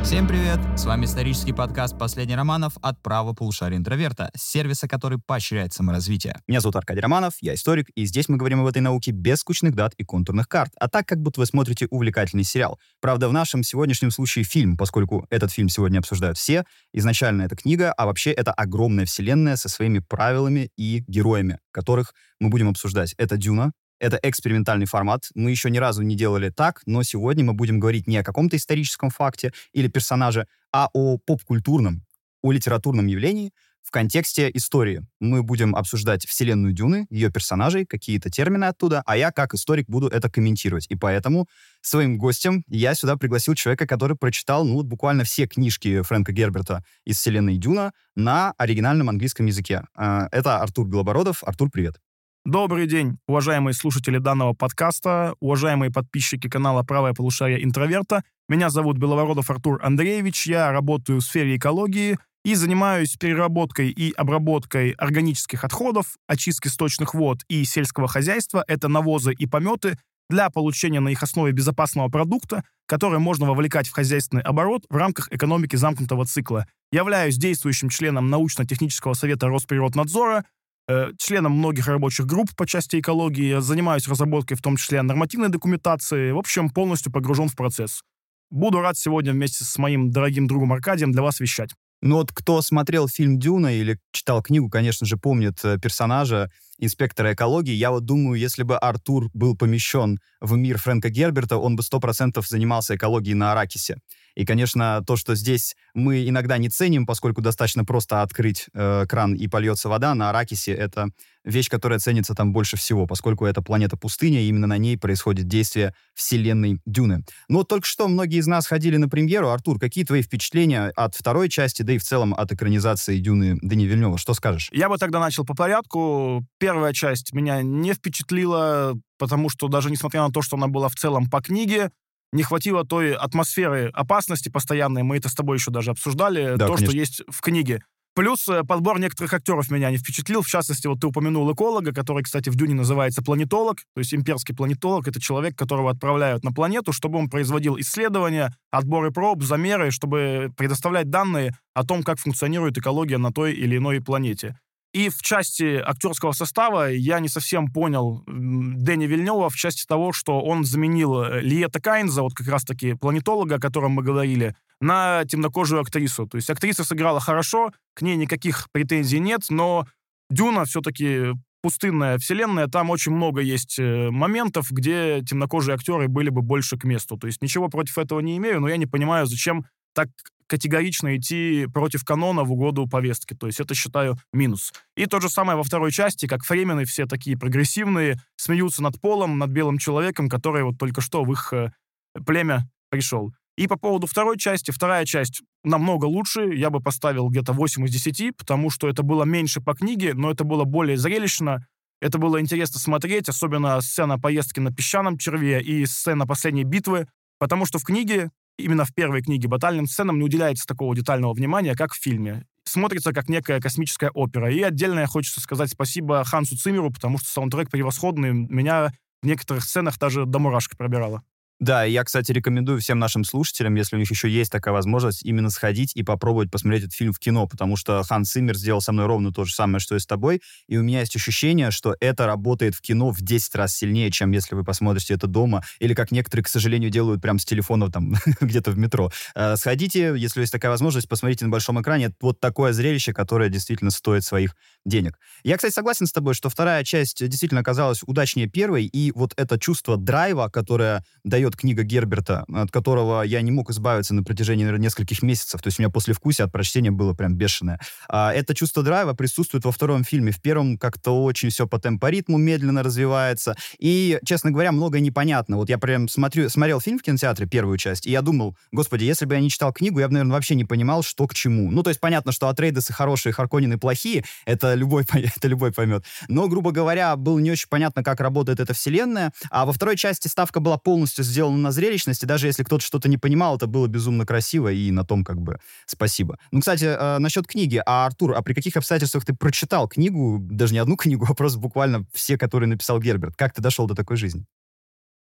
Всем привет! С вами исторический подкаст «Последний Романов» от правого полушария интроверта, сервиса, который поощряет саморазвитие. Меня зовут Аркадий Романов, я историк, и здесь мы говорим об этой науке без скучных дат и контурных карт, а так, как будто вы смотрите увлекательный сериал. Правда, в нашем сегодняшнем случае фильм, поскольку этот фильм сегодня обсуждают все. Изначально это книга, а вообще это огромная вселенная со своими правилами и героями, которых мы будем обсуждать. Это «Дюна». Это экспериментальный формат. Мы еще ни разу не делали так, но сегодня мы будем говорить не о каком-то историческом факте или персонаже, а о поп-культурном, о литературном явлении в контексте истории. Мы будем обсуждать вселенную Дюны, ее персонажей, какие-то термины оттуда, а я, как историк, буду это комментировать. И поэтому своим гостем я сюда пригласил человека, который прочитал, буквально все книжки Фрэнка Герберта из вселенной Дюна на оригинальном английском языке. Это Артур Белобородов. Артур, привет. Добрый день, уважаемые слушатели данного подкаста, уважаемые подписчики канала «Правое полушарие интроверта». Меня зовут Белобородов Артур Андреевич, я работаю в сфере экологии и занимаюсь переработкой и обработкой органических отходов, очистки сточных вод и сельского хозяйства, это навозы и пометы, для получения на их основе безопасного продукта, который можно вовлекать в хозяйственный оборот в рамках экономики замкнутого цикла. Являюсь действующим членом научно-технического совета Росприроднадзора, членом многих рабочих групп по части экологии, занимаюсь разработкой в том числе нормативной документации, в общем, полностью погружен в процесс. Буду рад сегодня вместе с моим дорогим другом Аркадием для вас вещать. Кто смотрел фильм «Дюна» или читал книгу, конечно же, помнит персонажа инспектора экологии. Я думаю, если бы Артур был помещен в мир Фрэнка Герберта, он бы 100% занимался экологией на Аракисе. И, конечно, то, что здесь мы иногда не ценим, поскольку достаточно просто открыть кран и польется вода, на Аракисе это вещь, которая ценится там больше всего, поскольку это планета-пустыня, и именно на ней происходит действие вселенной Дюны. Только что многие из нас ходили на премьеру. Артур, какие твои впечатления от второй части, да и в целом от экранизации Дюны Дени Вильнёва? Что скажешь? Я бы тогда начал по порядку. Первая часть меня не впечатлила, потому что даже несмотря на то, что она была в целом по книге, не хватило той атмосферы опасности постоянной, мы это с тобой еще даже обсуждали, да, то, конечно, что есть в книге. Плюс подбор некоторых актеров меня не впечатлил, в частности, ты упомянул эколога, который, кстати, в «Дюне» называется планетолог, то есть имперский планетолог, это человек, которого отправляют на планету, чтобы он производил исследования, отборы проб, замеры, чтобы предоставлять данные о том, как функционирует экология на той или иной планете. И в части актерского состава я не совсем понял Дени Вильнёва в части того, что он заменил Лиетта Кайнза, как раз-таки планетолога, о котором мы говорили, на темнокожую актрису. То есть актриса сыграла хорошо, к ней никаких претензий нет, но «Дюна» все-таки пустынная вселенная, там очень много есть моментов, где темнокожие актеры были бы больше к месту. То есть ничего против этого не имею, но я не понимаю, зачем так категорично идти против канона в угоду повестки. То есть это, считаю, минус. И то же самое во второй части, как фримены все такие прогрессивные, смеются над полом, над белым человеком, который только что в их племя пришел. И по поводу второй части, вторая часть намного лучше, я бы поставил где-то 8 из 10, потому что это было меньше по книге, но это было более зрелищно, это было интересно смотреть, особенно сцена поездки на песчаном черве и сцена последней битвы, потому что в книге, именно в первой книге, батальным сценам не уделяется такого детального внимания, как в фильме. Смотрится как некая космическая опера. И отдельно хочется сказать спасибо Хансу Циммеру, потому что саундтрек превосходный. Меня в некоторых сценах даже до мурашек пробирало. Да, я, кстати, рекомендую всем нашим слушателям, если у них еще есть такая возможность, именно сходить и попробовать посмотреть этот фильм в кино, потому что Ханс Циммер сделал со мной ровно то же самое, что и с тобой, и у меня есть ощущение, что это работает в кино в 10 раз сильнее, чем если вы посмотрите это дома, или как некоторые, к сожалению, делают прям с телефона там где-то в метро. Сходите, если есть такая возможность, посмотрите на большом экране. Это вот такое зрелище, которое действительно стоит своих денег. Я, кстати, согласен с тобой, что вторая часть действительно оказалась удачнее первой, и вот это чувство драйва, которое дает книга Герберта, от которого я не мог избавиться на протяжении, наверное, нескольких месяцев. То есть у меня послевкусие от прочтения было прям бешеное. Это чувство драйва присутствует во втором фильме. В первом как-то очень все по темпоритму медленно развивается. И, честно говоря, многое непонятно. Вот я прям смотрел фильм в кинотеатре, первую часть, и я думал, господи, если бы я не читал книгу, я бы, наверное, вообще не понимал, что к чему. То есть понятно, что Атрейдесы хорошие, Харконнены плохие, это любой поймет. Но, грубо говоря, было не очень понятно, как работает эта вселенная. А во второй части ставка была полностью сделана на зрелищность, и даже если кто-то что-то не понимал, это было безумно красиво, и на том спасибо. Кстати, насчет книги. Артур, при каких обстоятельствах ты прочитал книгу, даже не одну книгу, а просто буквально все, которые написал Герберт? Как ты дошел до такой жизни?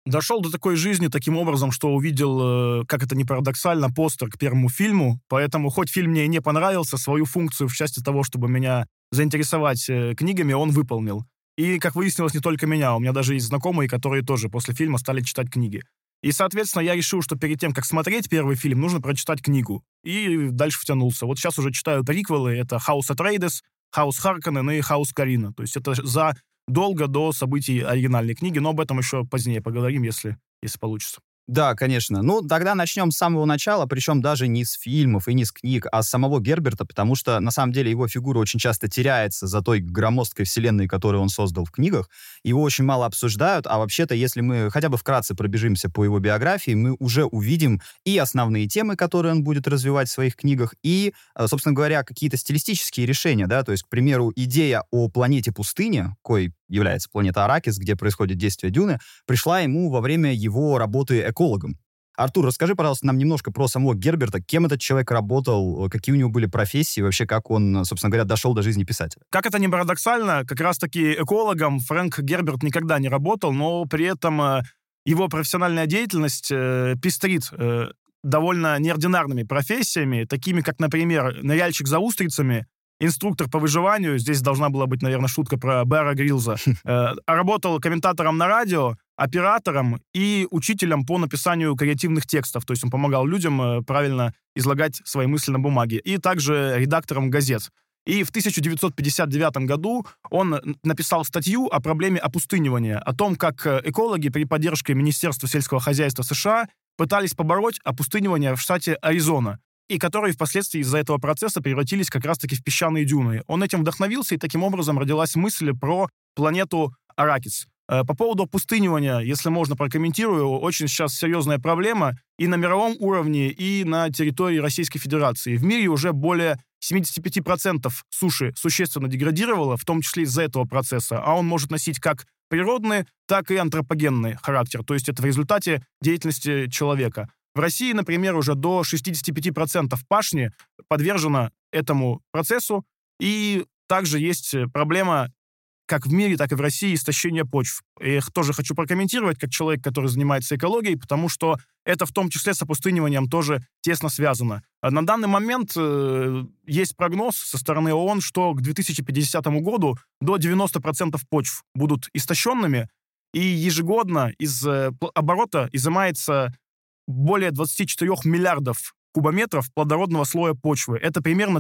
Дошел до такой жизни таким образом, что увидел, как это ни парадоксально, постер к первому фильму, поэтому хоть фильм мне и не понравился, свою функцию в части того, чтобы меня заинтересовать книгами, он выполнил. И, как выяснилось, не только меня, у меня даже есть знакомые, которые тоже после фильма стали читать книги. И, соответственно, я решил, что перед тем, как смотреть первый фильм, нужно прочитать книгу. И дальше втянулся. Вот сейчас уже читаю приквелы, это «Хаус Атрейдес», «Хаус Харконнен» и «Хаус Карина». То есть это задолго до событий оригинальной книги, но об этом еще позднее поговорим, если получится. Да, конечно. Ну, тогда начнем с самого начала, причем даже не с фильмов и не с книг, а с самого Герберта, потому что, на самом деле, его фигура очень часто теряется за той громоздкой вселенной, которую он создал в книгах. Его очень мало обсуждают, а вообще-то, если мы хотя бы вкратце пробежимся по его биографии, мы уже увидим и основные темы, которые он будет развивать в своих книгах, и, собственно говоря, какие-то стилистические решения, да, то есть, к примеру, идея о планете-пустыне, кой является планета Аракис, где происходит действие Дюны, пришла ему во время его работы экологом. Артур, расскажи, пожалуйста, нам немножко про самого Герберта. Кем этот человек работал, какие у него были профессии, вообще как он, собственно говоря, дошел до жизни писателя? Как это ни парадоксально, как раз-таки экологом Фрэнк Герберт никогда не работал, но при этом его профессиональная деятельность пестрит довольно неординарными профессиями, такими как, например, ныряльщик за устрицами, инструктор по выживанию, здесь должна была быть, наверное, шутка про Бэра Гриллза, работал комментатором на радио, оператором и учителем по написанию креативных текстов, то есть он помогал людям правильно излагать свои мысли на бумаге, и также редактором газет. И в 1959 году он написал статью о проблеме опустынивания, о том, как экологи при поддержке Министерства сельского хозяйства США пытались побороть опустынивание в штате Аризона, и которые впоследствии из-за этого процесса превратились как раз-таки в песчаные дюны. Он этим вдохновился, и таким образом родилась мысль про планету Аракис. По поводу опустынивания, если можно, прокомментирую, очень сейчас серьезная проблема и на мировом уровне, и на территории Российской Федерации. В мире уже более 75% суши существенно деградировало, в том числе из-за этого процесса, а он может носить как природный, так и антропогенный характер, то есть это в результате деятельности человека. В России, например, уже до 65% пашни подвержено этому процессу, и также есть проблема как в мире, так и в России истощения почв. И их тоже хочу прокомментировать как человек, который занимается экологией, потому что это в том числе с опустыниванием тоже тесно связано. На данный момент есть прогноз со стороны ООН, что к 2050 году до 90% почв будут истощенными, и ежегодно из оборота изымается более 24 миллиардов кубометров плодородного слоя почвы. Это примерно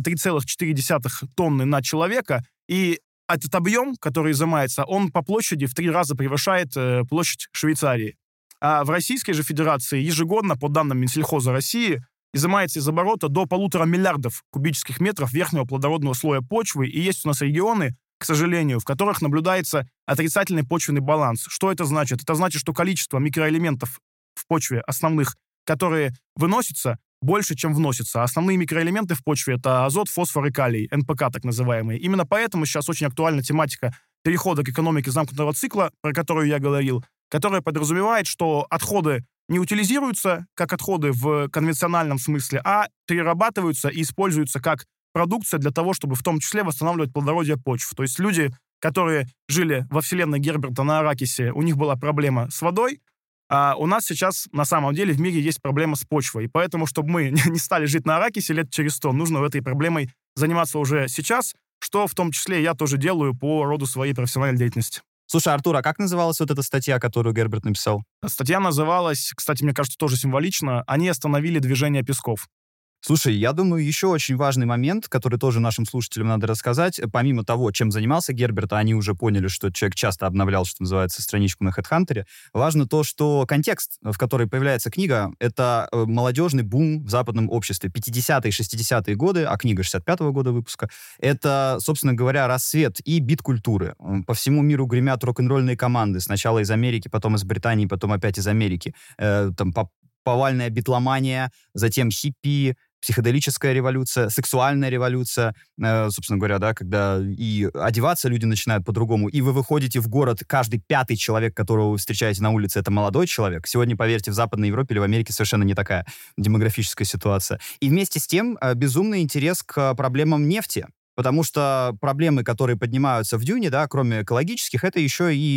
3,4 тонны на человека, и этот объем, который изымается, он по площади в 3 раза превышает площадь Швейцарии. А в Российской же Федерации ежегодно, по данным Минсельхоза России, изымается из оборота до 1,5 миллиардов кубических метров верхнего плодородного слоя почвы, и есть у нас регионы, к сожалению, в которых наблюдается отрицательный почвенный баланс. Что это значит? Это значит, что количество микроэлементов в почве основных, которые выносятся, больше, чем вносятся. Основные микроэлементы в почве — это азот, фосфор и калий, НПК так называемые. Именно поэтому сейчас очень актуальна тематика перехода к экономике замкнутого цикла, про которую я говорил, которая подразумевает, что отходы не утилизируются как отходы в конвенциональном смысле, а перерабатываются и используются как продукция для того, чтобы в том числе восстанавливать плодородие почв. То есть люди, которые жили во вселенной Герберта на Аракисе, у них была проблема с водой, а у нас сейчас, на самом деле, в мире есть проблема с почвой. И поэтому, чтобы мы не стали жить на Аракисе лет через 100, нужно этой проблемой заниматься уже сейчас, что в том числе я тоже делаю по роду своей профессиональной деятельности. Слушай, Артур, а как называлась вот эта статья, которую Герберт написал? Статья называлась, кстати, мне кажется, тоже символично, «Они остановили движение песков». Слушай, я думаю, еще очень важный момент, который тоже нашим слушателям надо рассказать, помимо того, чем занимался Герберт, они уже поняли, что человек часто обновлял, что называется, страничку на HeadHunter, важно то, что контекст, в который появляется книга, это молодежный бум в западном обществе. 50-е, 60-е годы, а книга 65-го года выпуска, это, собственно говоря, рассвет и бит-культуры. По всему миру гремят рок-н-ролльные команды, сначала из Америки, потом из Британии, потом опять из Америки. Там повальная битломания, затем хиппи, психоделическая революция, сексуальная революция, собственно говоря, да, когда и одеваться люди начинают по-другому, и вы выходите в город, каждый 5-й человек, которого вы встречаете на улице, это молодой человек. Сегодня, поверьте, в Западной Европе или в Америке совершенно не такая демографическая ситуация. И вместе с тем безумный интерес к проблемам нефти, потому что проблемы, которые поднимаются в Дюне, да, кроме экологических, это еще и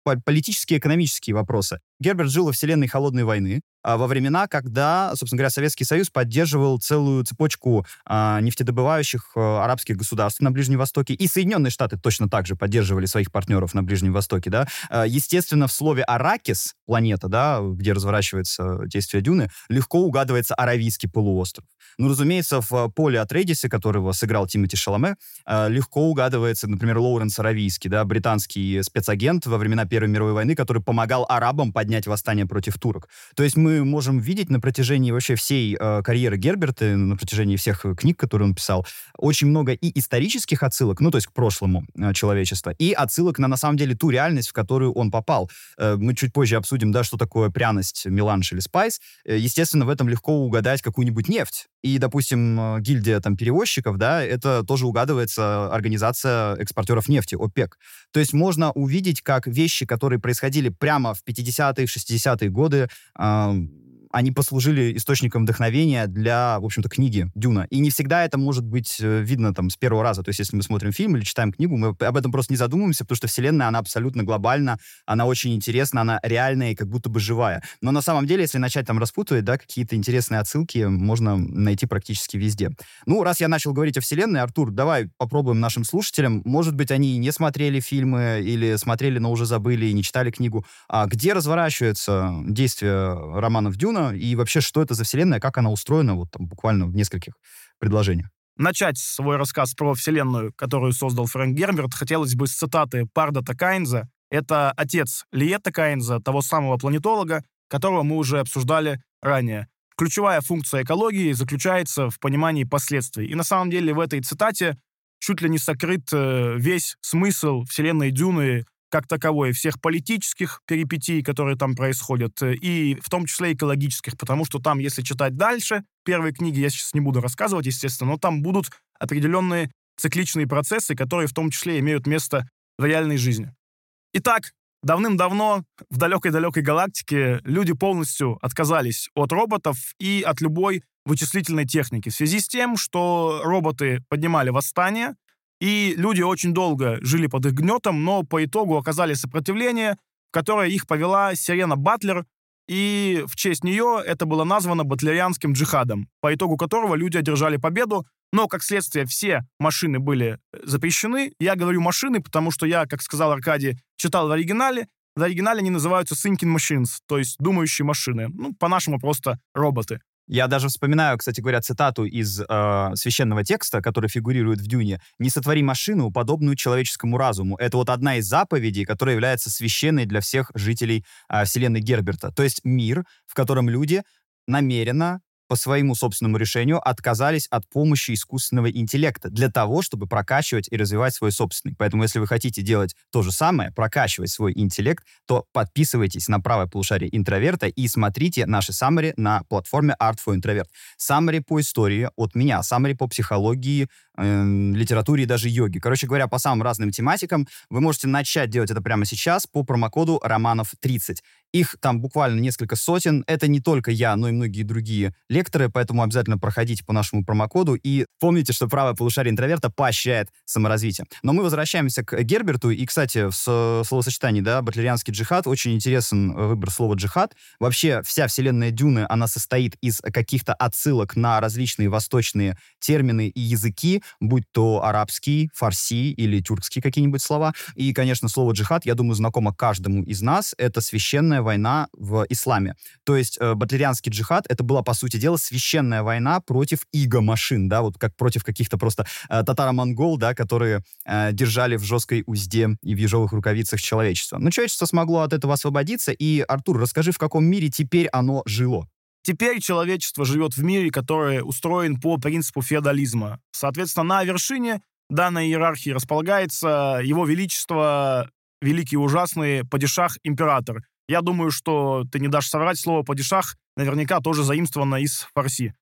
политические, экономические вопросы. Герберт жил во вселенной Холодной войны, во времена, когда, собственно говоря, Советский Союз поддерживал целую цепочку нефтедобывающих арабских государств на Ближнем Востоке, и Соединенные Штаты точно так же поддерживали своих партнеров на Ближнем Востоке, да. Естественно, в слове «Аракис», планета, да, где разворачивается действие Дюны, легко угадывается Аравийский полуостров. Ну, разумеется, в Поле Атрейдисе, которого сыграл Тимоти Шаломе, легко угадывается, например, Лоуренс Аравийский, да, британский спецагент во времена Первой мировой войны, который помогал арабам поднять восстание против турок. То есть мы можем видеть на протяжении вообще всей карьеры Герберта, на протяжении всех книг, которые он писал, очень много и исторических отсылок, ну, то есть к прошлому человечества, и отсылок на самом деле, ту реальность, в которую он попал. Мы чуть позже обсудим, да, что такое пряность, меланж или спайс. Естественно, в этом легко угадать какую-нибудь нефть. И, допустим, гильдия там перевозчиков, да, это тоже угадывается организация экспортеров нефти, ОПЕК. То есть можно увидеть, как вещи, которые происходили прямо в 50-е, 60-е годы, они послужили источником вдохновения для, в общем-то, книги «Дюна». И не всегда это может быть видно там с первого раза. То есть если мы смотрим фильм или читаем книгу, мы об этом просто не задумываемся, потому что вселенная, она абсолютно глобальна, она очень интересна, она реальная и как будто бы живая. Но на самом деле, если начать там распутывать, да, какие-то интересные отсылки можно найти практически везде. Ну, раз я начал говорить о вселенной, Артур, давай попробуем нашим слушателям, может быть, они не смотрели фильмы или смотрели, но уже забыли и не читали книгу, где разворачивается действие романов «Дюна», и вообще, что это за вселенная, как она устроена, вот там буквально в нескольких предложениях. Начать свой рассказ про вселенную, которую создал Фрэнк Герберт, хотелось бы с цитаты Пардата Кайнза. Это отец Лиетта Кайнза, того самого планетолога, которого мы уже обсуждали ранее. Ключевая функция экологии заключается в понимании последствий. И на самом деле в этой цитате чуть ли не сокрыт весь смысл вселенной Дюны как таковой, всех политических перипетий, которые там происходят, и в том числе экологических, потому что там, если читать дальше, первые книги я сейчас не буду рассказывать, естественно, но там будут определенные цикличные процессы, которые в том числе имеют место в реальной жизни. Итак, давным-давно в далекой-далекой галактике люди полностью отказались от роботов и от любой вычислительной техники в связи с тем, что роботы поднимали восстание, и люди очень долго жили под их гнетом, но по итогу оказали сопротивление, в которое их повела Сирена Батлер, и в честь нее это было названо батлерианским джихадом, по итогу которого люди одержали победу, но, как следствие, все машины были запрещены. Я говорю машины, потому что я, как сказал Аркадий, читал в оригинале. В оригинале они называются thinking machines, то есть думающие машины. Ну, по-нашему просто роботы. Я даже вспоминаю, кстати говоря, цитату из священного текста, который фигурирует в «Дюне. «Не сотвори машину, подобную человеческому разуму». Это вот одна из заповедей, которая является священной для всех жителей вселенной Герберта. То есть мир, в котором люди намеренно, по своему собственному решению, отказались от помощи искусственного интеллекта для того, чтобы прокачивать и развивать свой собственный. Поэтому, если вы хотите делать то же самое, прокачивать свой интеллект, то подписывайтесь на правое полушарие интроверта и смотрите наши саммари на платформе Art for Introvert. Саммари по истории от меня, саммари по психологии, литературе и даже йоге. Короче говоря, по самым разным тематикам вы можете начать делать это прямо сейчас по промокоду Романов30. Их там буквально несколько сотен. Это не только я, но и многие другие лекторы, поэтому обязательно проходите по нашему промокоду и помните, что правое полушарие интроверта поощряет саморазвитие. Но мы возвращаемся к Герберту, и, кстати, в словосочетании, да, батлерианский джихад, очень интересен выбор слова джихад. Вообще, вся вселенная Дюны, она состоит из каких-то отсылок на различные восточные термины и языки, будь то арабский, фарси или тюркские какие-нибудь слова. И, конечно, слово джихад, я думаю, знакомо каждому из нас. Это священная война в исламе. То есть батлерианский джихад, это была, по сути дела, священная война против иго-машин, да, вот как против каких-то просто татаро-монгол, да, которые держали в жесткой узде и в ежовых рукавицах человечество. Но человечество смогло от этого освободиться, и, Артур, расскажи, в каком мире теперь оно жило? Теперь человечество живет в мире, который устроен по принципу феодализма. Соответственно, на вершине данной иерархии располагается его величество, великий и ужасный падишах-император. Я думаю, что ты не дашь соврать, слово «падишах» наверняка тоже заимствовано из фарси.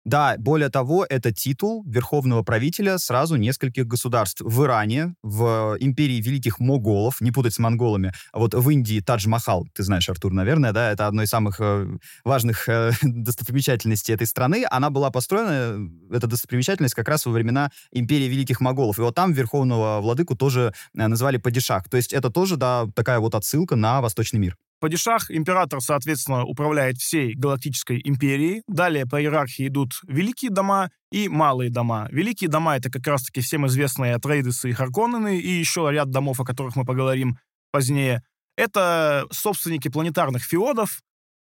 Да, более того, это титул верховного правителя сразу нескольких государств. В Иране, в империи великих моголов, не путать с монголами, а вот в Индии Тадж-Махал, ты знаешь, Артур, наверное, да, это одно из самых важных достопримечательностей этой страны. Она была построена, эта достопримечательность, как раз во времена империи великих моголов. И вот там верховного владыку тоже называли падишах. То есть это тоже, да, такая вот отсылка на восточный мир. Падишах, император, соответственно, управляет всей галактической империей. Далее по иерархии идут великие дома и малые дома. Великие дома — это как раз-таки всем известные Атрейдесы и Харконнены, и еще ряд домов, о которых мы поговорим позднее. Это собственники планетарных феодов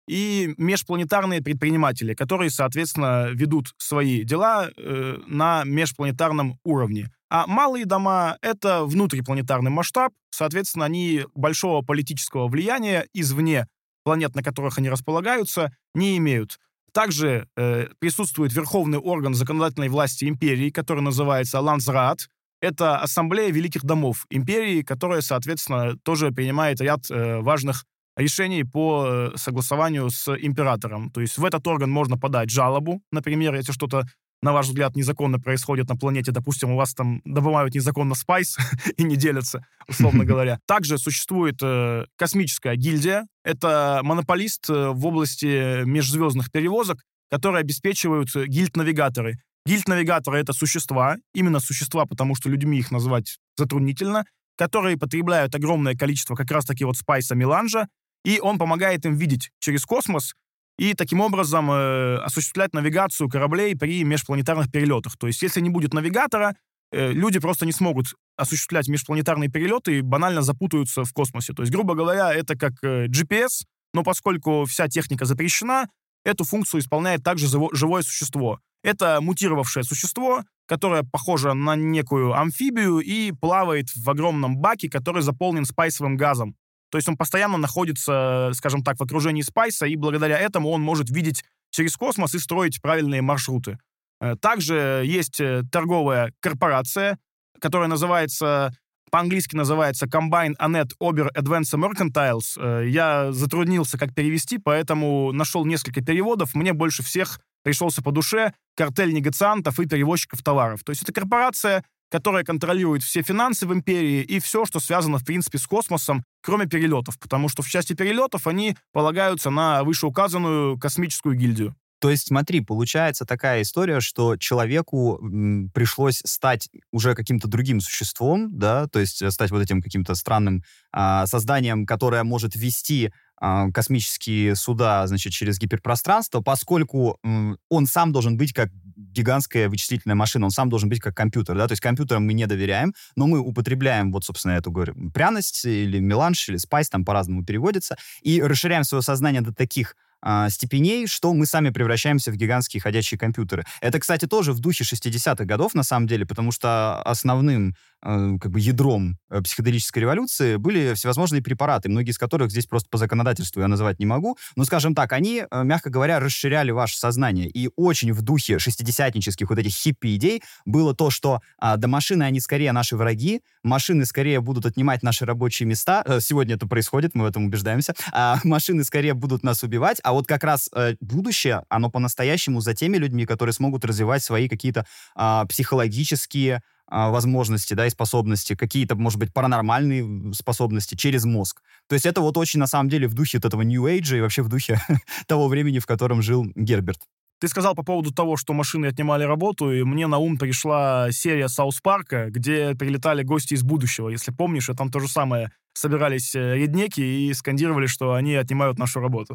и межпланетарные предприниматели, которые, соответственно, ведут свои дела на межпланетарном уровне. А малые дома — это внутрипланетарный масштаб, соответственно, они большого политического влияния извне планет, на которых они располагаются, не имеют. Также присутствует верховный орган законодательной власти империи, который называется Лансраат. Это ассамблея великих домов империи, которая, соответственно, тоже принимает ряд важных решений по согласованию с императором. То есть в этот орган можно подать жалобу, например, если что-то, на ваш взгляд, незаконно происходит на планете, допустим, у вас там добывают незаконно спайс и не делятся, условно говоря. Также существует космическая гильдия. Это монополист в области межзвездных перевозок, которые обеспечивают гильд-навигаторы. Гильд-навигаторы — это существа, именно существа, потому что людьми их назвать затруднительно, которые потребляют огромное количество как раз-таки вот спайса меланжа, и он помогает им видеть через космос и таким образом осуществлять навигацию кораблей при межпланетарных перелетах. То есть если не будет навигатора, люди просто не смогут осуществлять межпланетарные перелеты и банально запутаются в космосе. То есть, грубо говоря, это как GPS, но поскольку вся техника запрещена, эту функцию исполняет также живое существо. Это мутировавшее существо, которое похоже на некую амфибию и плавает в огромном баке, который заполнен спайсовым газом. То есть он постоянно находится, скажем так, в окружении спайса, и благодаря этому он может видеть через космос и строить правильные маршруты. Также есть торговая корпорация, которая по-английски называется Combined Annette Ober Advanced Mercantiles. Я затруднился, как перевести, поэтому нашел несколько переводов. Мне больше всех пришелся по душе картель негациантов и перевозчиков товаров. То есть это корпорация, которая контролирует все финансы в империи и все, что связано, в принципе, с космосом, кроме перелетов, потому что в части перелетов они полагаются на вышеуказанную космическую гильдию. То есть, смотри, получается такая история, что человеку пришлось стать уже каким-то другим существом, да, то есть стать вот этим каким-то странным созданием, которое может вести космические суда, значит, через гиперпространство, поскольку он сам должен быть как гигантская вычислительная машина, он сам должен быть как компьютер, да, то есть компьютерам мы не доверяем, но мы употребляем, вот, собственно, эту, говорю, пряность или меланж, или спайс, там по-разному переводится, и расширяем свое сознание до таких степеней, что мы сами превращаемся в гигантские ходячие компьютеры. Это, кстати, тоже в духе 60-х годов, на самом деле, потому что основным как бы ядром психоделической революции были всевозможные препараты, многие из которых здесь просто по законодательству я называть не могу, но, скажем так, они, мягко говоря, расширяли ваше сознание. И очень в духе шестидесятнических вот этих хиппи-идей было то, что да, машины, они скорее наши враги, машины скорее будут отнимать наши рабочие места. Сегодня это происходит, мы в этом убеждаемся. Машины скорее будут нас убивать, а вот как раз будущее, оно по-настоящему за теми людьми, которые смогут развивать свои какие-то психологические возможности, да, и способности, какие-то, может быть, паранормальные способности через мозг. То есть это вот очень, на самом деле, в духе вот этого New Age и вообще в духе того времени, в котором жил Герберт. Ты сказал по поводу того, что машины отнимали работу, и мне на ум пришла серия Саус Парка, где прилетали гости из будущего. Если помнишь, и там то же самое. Собирались реднеки и скандировали, что они отнимают нашу работу.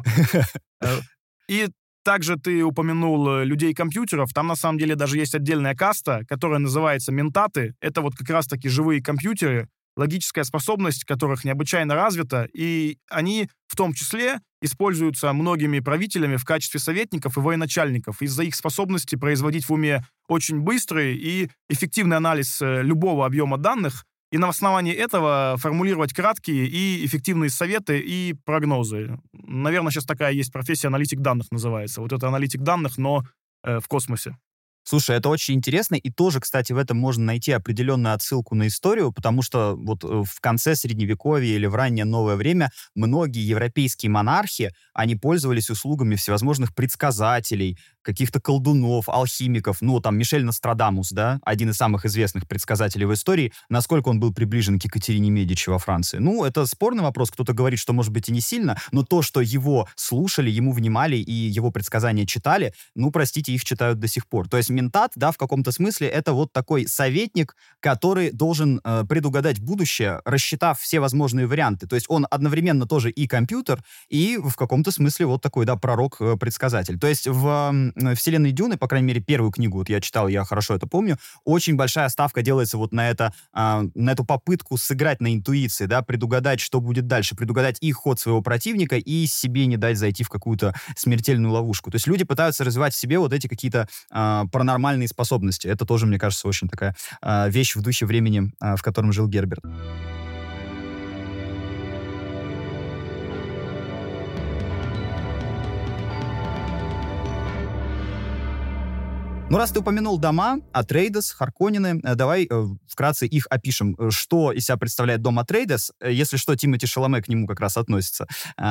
И также ты упомянул людей-компьютеров. Там, на самом деле, даже есть отдельная каста, которая называется ментаты. Это вот как раз-таки живые компьютеры, логическая способность которых необычайно развита, и они в том числе используются многими правителями в качестве советников и военачальников из-за их способности производить в уме очень быстрый и эффективный анализ любого объема данных, и на основании этого формулировать краткие и эффективные советы и прогнозы. Наверное, сейчас такая есть профессия, аналитик данных называется. Вот это аналитик данных, но в космосе. Слушай, это очень интересно, и тоже, кстати, в этом можно найти определенную отсылку на историю, потому что вот в конце Средневековья или в раннее новое время многие европейские монархи, они пользовались услугами всевозможных предсказателей, каких-то колдунов, алхимиков. Ну, там Мишель Нострадамус, да, один из самых известных предсказателей в истории. Насколько он был приближен к Екатерине Медичи во Франции? Ну, это спорный вопрос. Кто-то говорит, что, может быть, и не сильно, но то, что его слушали, ему внимали и его предсказания читали, ну, простите, их читают до сих пор. То есть ментат, да, в каком-то смысле, это вот такой советник, который должен предугадать будущее, рассчитав все возможные варианты. То есть он одновременно тоже и компьютер, и в каком-то смысле вот такой, да, пророк-предсказатель. То есть в вселенной Дюны, по крайней мере, первую книгу вот я читал, я хорошо это помню, очень большая ставка делается вот на эту попытку сыграть на интуиции, да, предугадать, что будет дальше, предугадать и ход своего противника, и себе не дать зайти в какую-то смертельную ловушку. То есть люди пытаются развивать в себе вот эти какие-то паранормальные способности. Это тоже, мне кажется, очень такая вещь в духе времени, в котором жил Герберт. Ну, раз ты упомянул дома, Атрейдес, Харконнены, давай вкратце их опишем. Что из себя представляет дом Атрейдес? Если что, Тимоти Шаломе к нему как раз относится.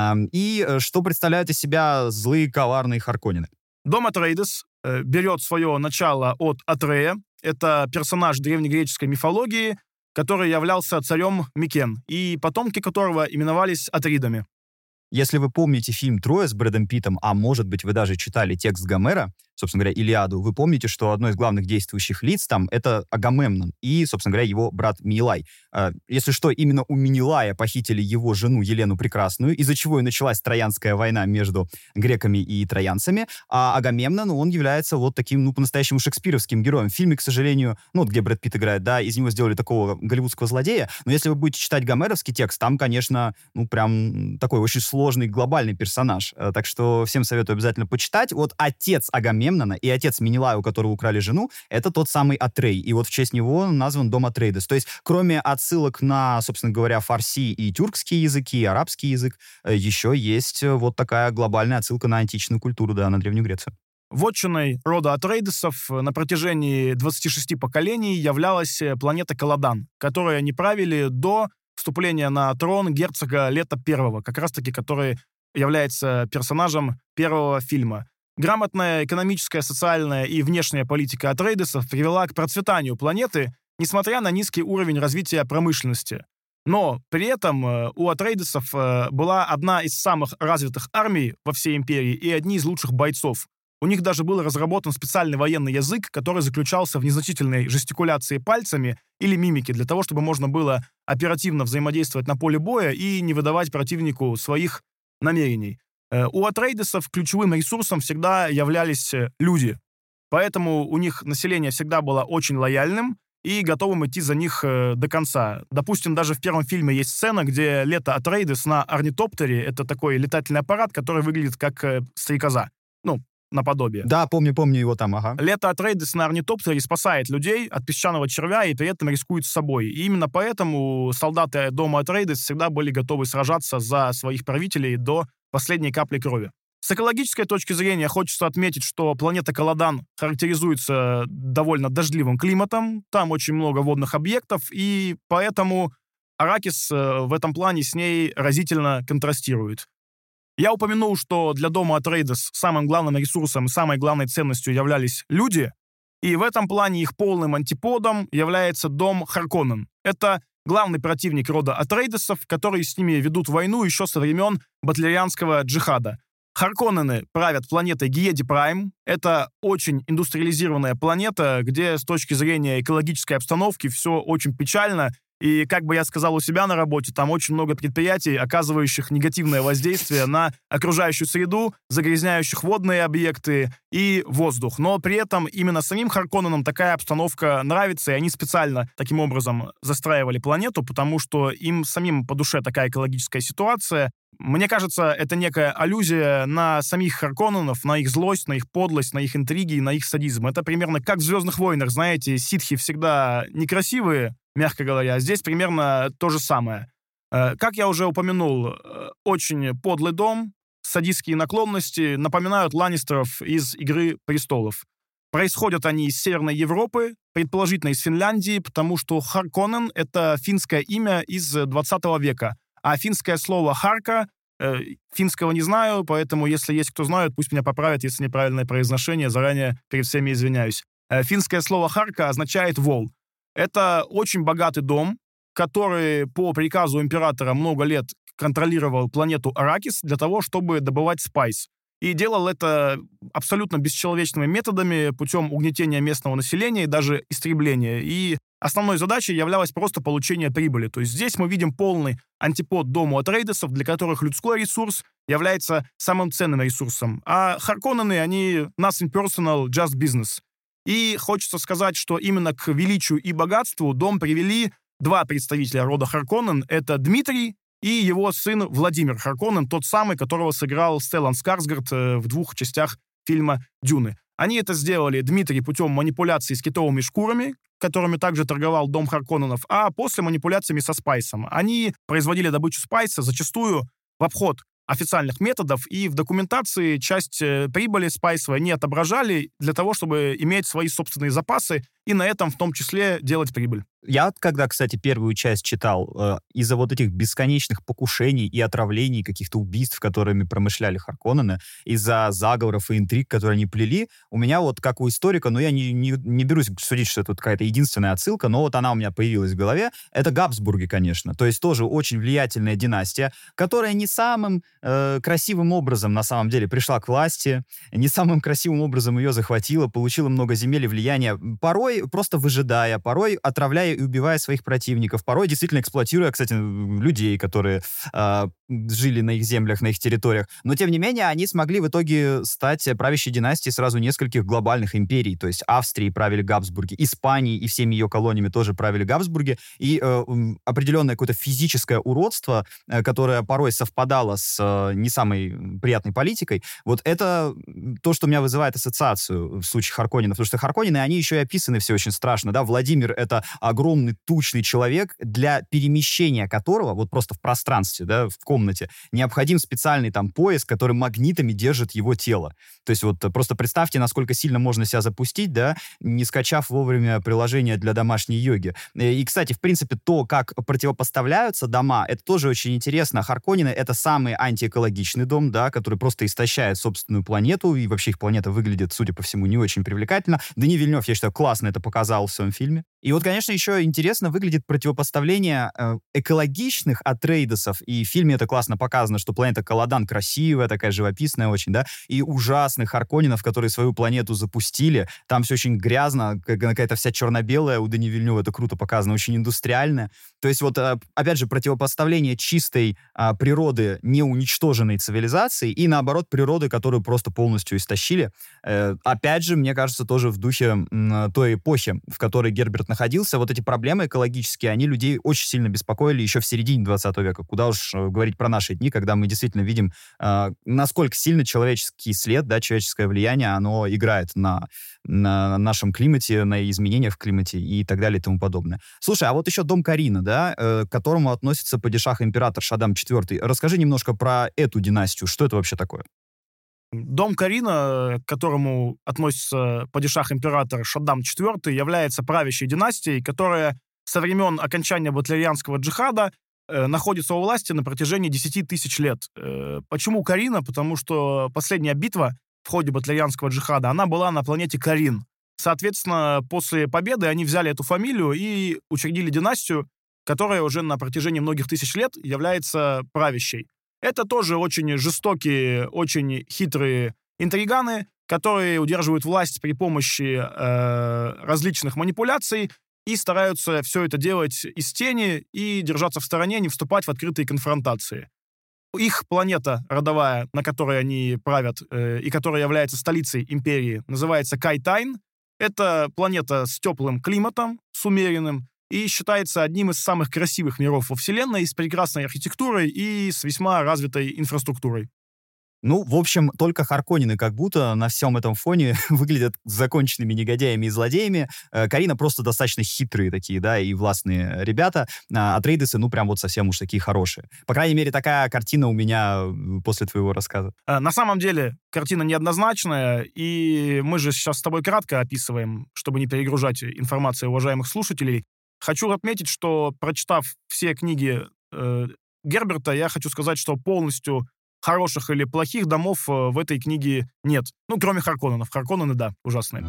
И что представляют из себя злые, коварные Харконнены? Дом Атрейдес берет свое начало от Атрея. Это персонаж древнегреческой мифологии, который являлся царем Микен, и потомки которого именовались Атридами. Если вы помните фильм «Троя» с Брэдом Питтом, а может быть, вы даже читали текст Гомера, собственно говоря, «Илиаду», вы помните, что одно из главных действующих лиц там — это Агамемнон и, собственно говоря, его брат Менелай. Если что, именно у Менелая похитили его жену Елену Прекрасную, из-за чего и началась Троянская война между греками и троянцами, а Агамемнон, он является вот таким, ну, по-настоящему шекспировским героем. В фильме, к сожалению, ну, вот где Брэд Питт играет, да, из него сделали такого голливудского злодея, но если вы будете читать гомеровский текст, там, конечно, ну, прям такой очень сложный глобальный персонаж. Так что всем советую обязательно почитать. Вот отец Агамемнона и отец Менелая, у которого украли жену, это тот самый Атрей. И вот в честь него назван дом Атрейдес. То есть, кроме отсылок на, собственно говоря, фарси и тюркские языки, и арабский язык, еще есть вот такая глобальная отсылка на античную культуру, да, на Древнюю Грецию. Вотчиной рода Атрейдесов на протяжении 26 поколений являлась планета Каладан, которой они правили до вступления на трон герцога Лета I, как раз-таки который является персонажем первого фильма. Грамотная экономическая, социальная и внешняя политика Атрейдесов привела к процветанию планеты, несмотря на низкий уровень развития промышленности. Но при этом у Атрейдесов была одна из самых развитых армий во всей империи и одни из лучших бойцов. У них даже был разработан специальный военный язык, который заключался в незначительной жестикуляции пальцами или мимике для того, чтобы можно было оперативно взаимодействовать на поле боя и не выдавать противнику своих намерений. У Атрейдесов ключевым ресурсом всегда являлись люди. Поэтому у них население всегда было очень лояльным и готовым идти за них до конца. Допустим, даже в первом фильме есть сцена, где Лето Атрейдес на орнитоптере, это такой летательный аппарат, который выглядит как стрекоза. Ну, наподобие. Да, помню его там, ага. Лето Атрейдес на орнитоптере спасает людей от песчаного червя и при этом рискует собой. И именно поэтому солдаты дома Атрейдес всегда были готовы сражаться за своих правителей до последней капли крови. С экологической точки зрения хочется отметить, что планета Каладан характеризуется довольно дождливым климатом, там очень много водных объектов, и поэтому Аракис в этом плане с ней разительно контрастирует. Я упомянул, что для дома Атрейдес самым главным ресурсом и самой главной ценностью являлись люди, и в этом плане их полным антиподом является дом Харконнен. Это главный противник рода Атрейдесов, которые с ними ведут войну еще со времен батлерианского джихада. Харконнены правят планетой Гиеди Прайм. Это очень индустриализированная планета, где с точки зрения экологической обстановки все очень печально. И, как бы я сказал у себя на работе, там очень много предприятий, оказывающих негативное воздействие на окружающую среду, загрязняющих водные объекты и воздух. Но при этом именно самим Харконненам такая обстановка нравится, и они специально таким образом застраивали планету, потому что им самим по душе такая экологическая ситуация. Мне кажется, это некая аллюзия на самих Харконненов, на их злость, на их подлость, на их интриги, на их садизм. Это примерно как в «Звездных войнах», знаете, ситхи всегда некрасивые, мягко говоря, а здесь примерно то же самое. Как я уже упомянул, очень подлый дом, садистские наклонности напоминают Ланнистеров из «Игры престолов». Происходят они из Северной Европы, предположительно из Финляндии, потому что Харконнен — это финское имя из 20 века, а финское слово «харка» Финского не знаю, поэтому, если есть кто знает, пусть меня поправят, если неправильное произношение. Заранее перед всеми извиняюсь. Финское слово «харка» означает «вол». Это очень богатый дом, который по приказу императора много лет контролировал планету Аракис для того, чтобы добывать спайс. И делал это абсолютно бесчеловечными методами, путем угнетения местного населения и даже истребления. И основной задачей являлось просто получение прибыли. То есть здесь мы видим полный антипод дому Атрейдесов, для которых людской ресурс является самым ценным ресурсом. А Харконнены, они nothing personal, just business. И хочется сказать, что именно к величию и богатству дом привели два представителя рода Харконнен. Это Дмитрий и его сын Владимир Харконнен, тот самый, которого сыграл Стеллан Скарсгард в 2 частях фильма «Дюны». Они это сделали, Дмитрий, путем манипуляций с китовыми шкурами, которыми также торговал дом Харконненов, а после манипуляциями со спайсом. Они производили добычу спайса зачастую в обход официальных методов, и в документации часть прибыли спайсовой они отображали для того, чтобы иметь свои собственные запасы и на этом в том числе делать прибыль. Я, когда, кстати, первую часть читал, из-за вот этих бесконечных покушений и отравлений, каких-то убийств, которыми промышляли Харконнены, из-за заговоров и интриг, которые они плели, у меня вот, как у историка, я не берусь судить, что это тут какая-то единственная отсылка, но вот она у меня появилась в голове, это Габсбурги, конечно. То есть тоже очень влиятельная династия, которая не самым красивым образом, на самом деле, пришла к власти, не самым красивым образом ее захватила, получила много земель и влияния, порой просто выжидая, порой отравляя и убивая своих противников, порой действительно эксплуатируя, кстати, людей, которые жили на их землях, на их территориях. Но, тем не менее, они смогли в итоге стать правящей династией сразу нескольких глобальных империй. То есть Австрии правили Габсбурги, Испании и всеми ее колониями тоже правили Габсбурги. И определенное какое-то физическое уродство, которое порой совпадало с не самой приятной политикой, вот это то, что у меня вызывает ассоциацию в случае Харконненов. Потому что Харконнены, они еще и описаны все очень страшно. Да? Владимир — это огромный, тучный человек, для перемещения которого, вот просто в пространстве, да, в комнате, необходим специальный там пояс, который магнитами держит его тело. То есть вот просто представьте, насколько сильно можно себя запустить, да, не скачав вовремя приложение для домашней йоги. И, кстати, в принципе, то, как противопоставляются дома, это тоже очень интересно. Харконнены — это самый антиэкологичный дом, да, который просто истощает собственную планету, и вообще их планета выглядит, судя по всему, не очень привлекательно. Дени Вильнёв, я считаю, классно это показал в своем фильме. И вот, конечно, еще интересно выглядит противопоставление экологичных Атрейдесов, и в фильме это классно показано, что планета Каладан красивая, такая живописная очень, да, и ужасных Харконненов, которые свою планету запустили. Там все очень грязно, какая-то вся черно-белая, у Дени Вильнёва это круто показано, очень индустриальная. То есть вот, опять же, противопоставление чистой природы неуничтоженной цивилизации и, наоборот, природы, которую просто полностью истощили. Опять же, мне кажется, тоже в духе той эпохи, в которой Герберт находился, вот эти проблемы экологические, они людей очень сильно беспокоили еще в середине 20 века. Куда уж говорить про наши дни, когда мы действительно видим, насколько сильно человеческий след, да, человеческое влияние, оно играет на нашем климате, на изменениях в климате и так далее и тому подобное. Слушай, а вот еще дом Карина, да, к которому относится падишах-император Шадам IV. Расскажи немножко про эту династию. Что это вообще такое? Дом Карина, к которому относится падишах-император Шаддам IV, является правящей династией, которая со времен окончания батлерианского джихада находится у власти на протяжении 10 тысяч лет. Почему Карина? Потому что последняя битва в ходе батлерианского джихада, она была на планете Карин. Соответственно, после победы они взяли эту фамилию и учредили династию, которая уже на протяжении многих тысяч лет является правящей. Это тоже очень жестокие, очень хитрые интриганы, которые удерживают власть при помощи различных манипуляций и стараются все это делать из тени и держаться в стороне, не вступать в открытые конфронтации. Их планета родовая, на которой они правят, и которая является столицей империи, называется Кайтайн. Это планета с теплым климатом, с умеренным, и считается одним из самых красивых миров во Вселенной, с прекрасной архитектурой и с весьма развитой инфраструктурой. Ну, в общем, только Харконнены как будто на всем этом фоне выглядят законченными негодяями и злодеями. Карина просто достаточно хитрые такие, да, и властные ребята. А Атрейдесы, ну, прям вот совсем уж такие хорошие. По крайней мере, такая картина у меня после твоего рассказа. На самом деле, картина неоднозначная, и мы же сейчас с тобой кратко описываем, чтобы не перегружать информацией уважаемых слушателей. Хочу отметить, что, прочитав все книги Герберта, я хочу сказать, что полностью хороших или плохих домов в этой книге нет. Ну, кроме Харконненов. Харконнены, да, ужасные.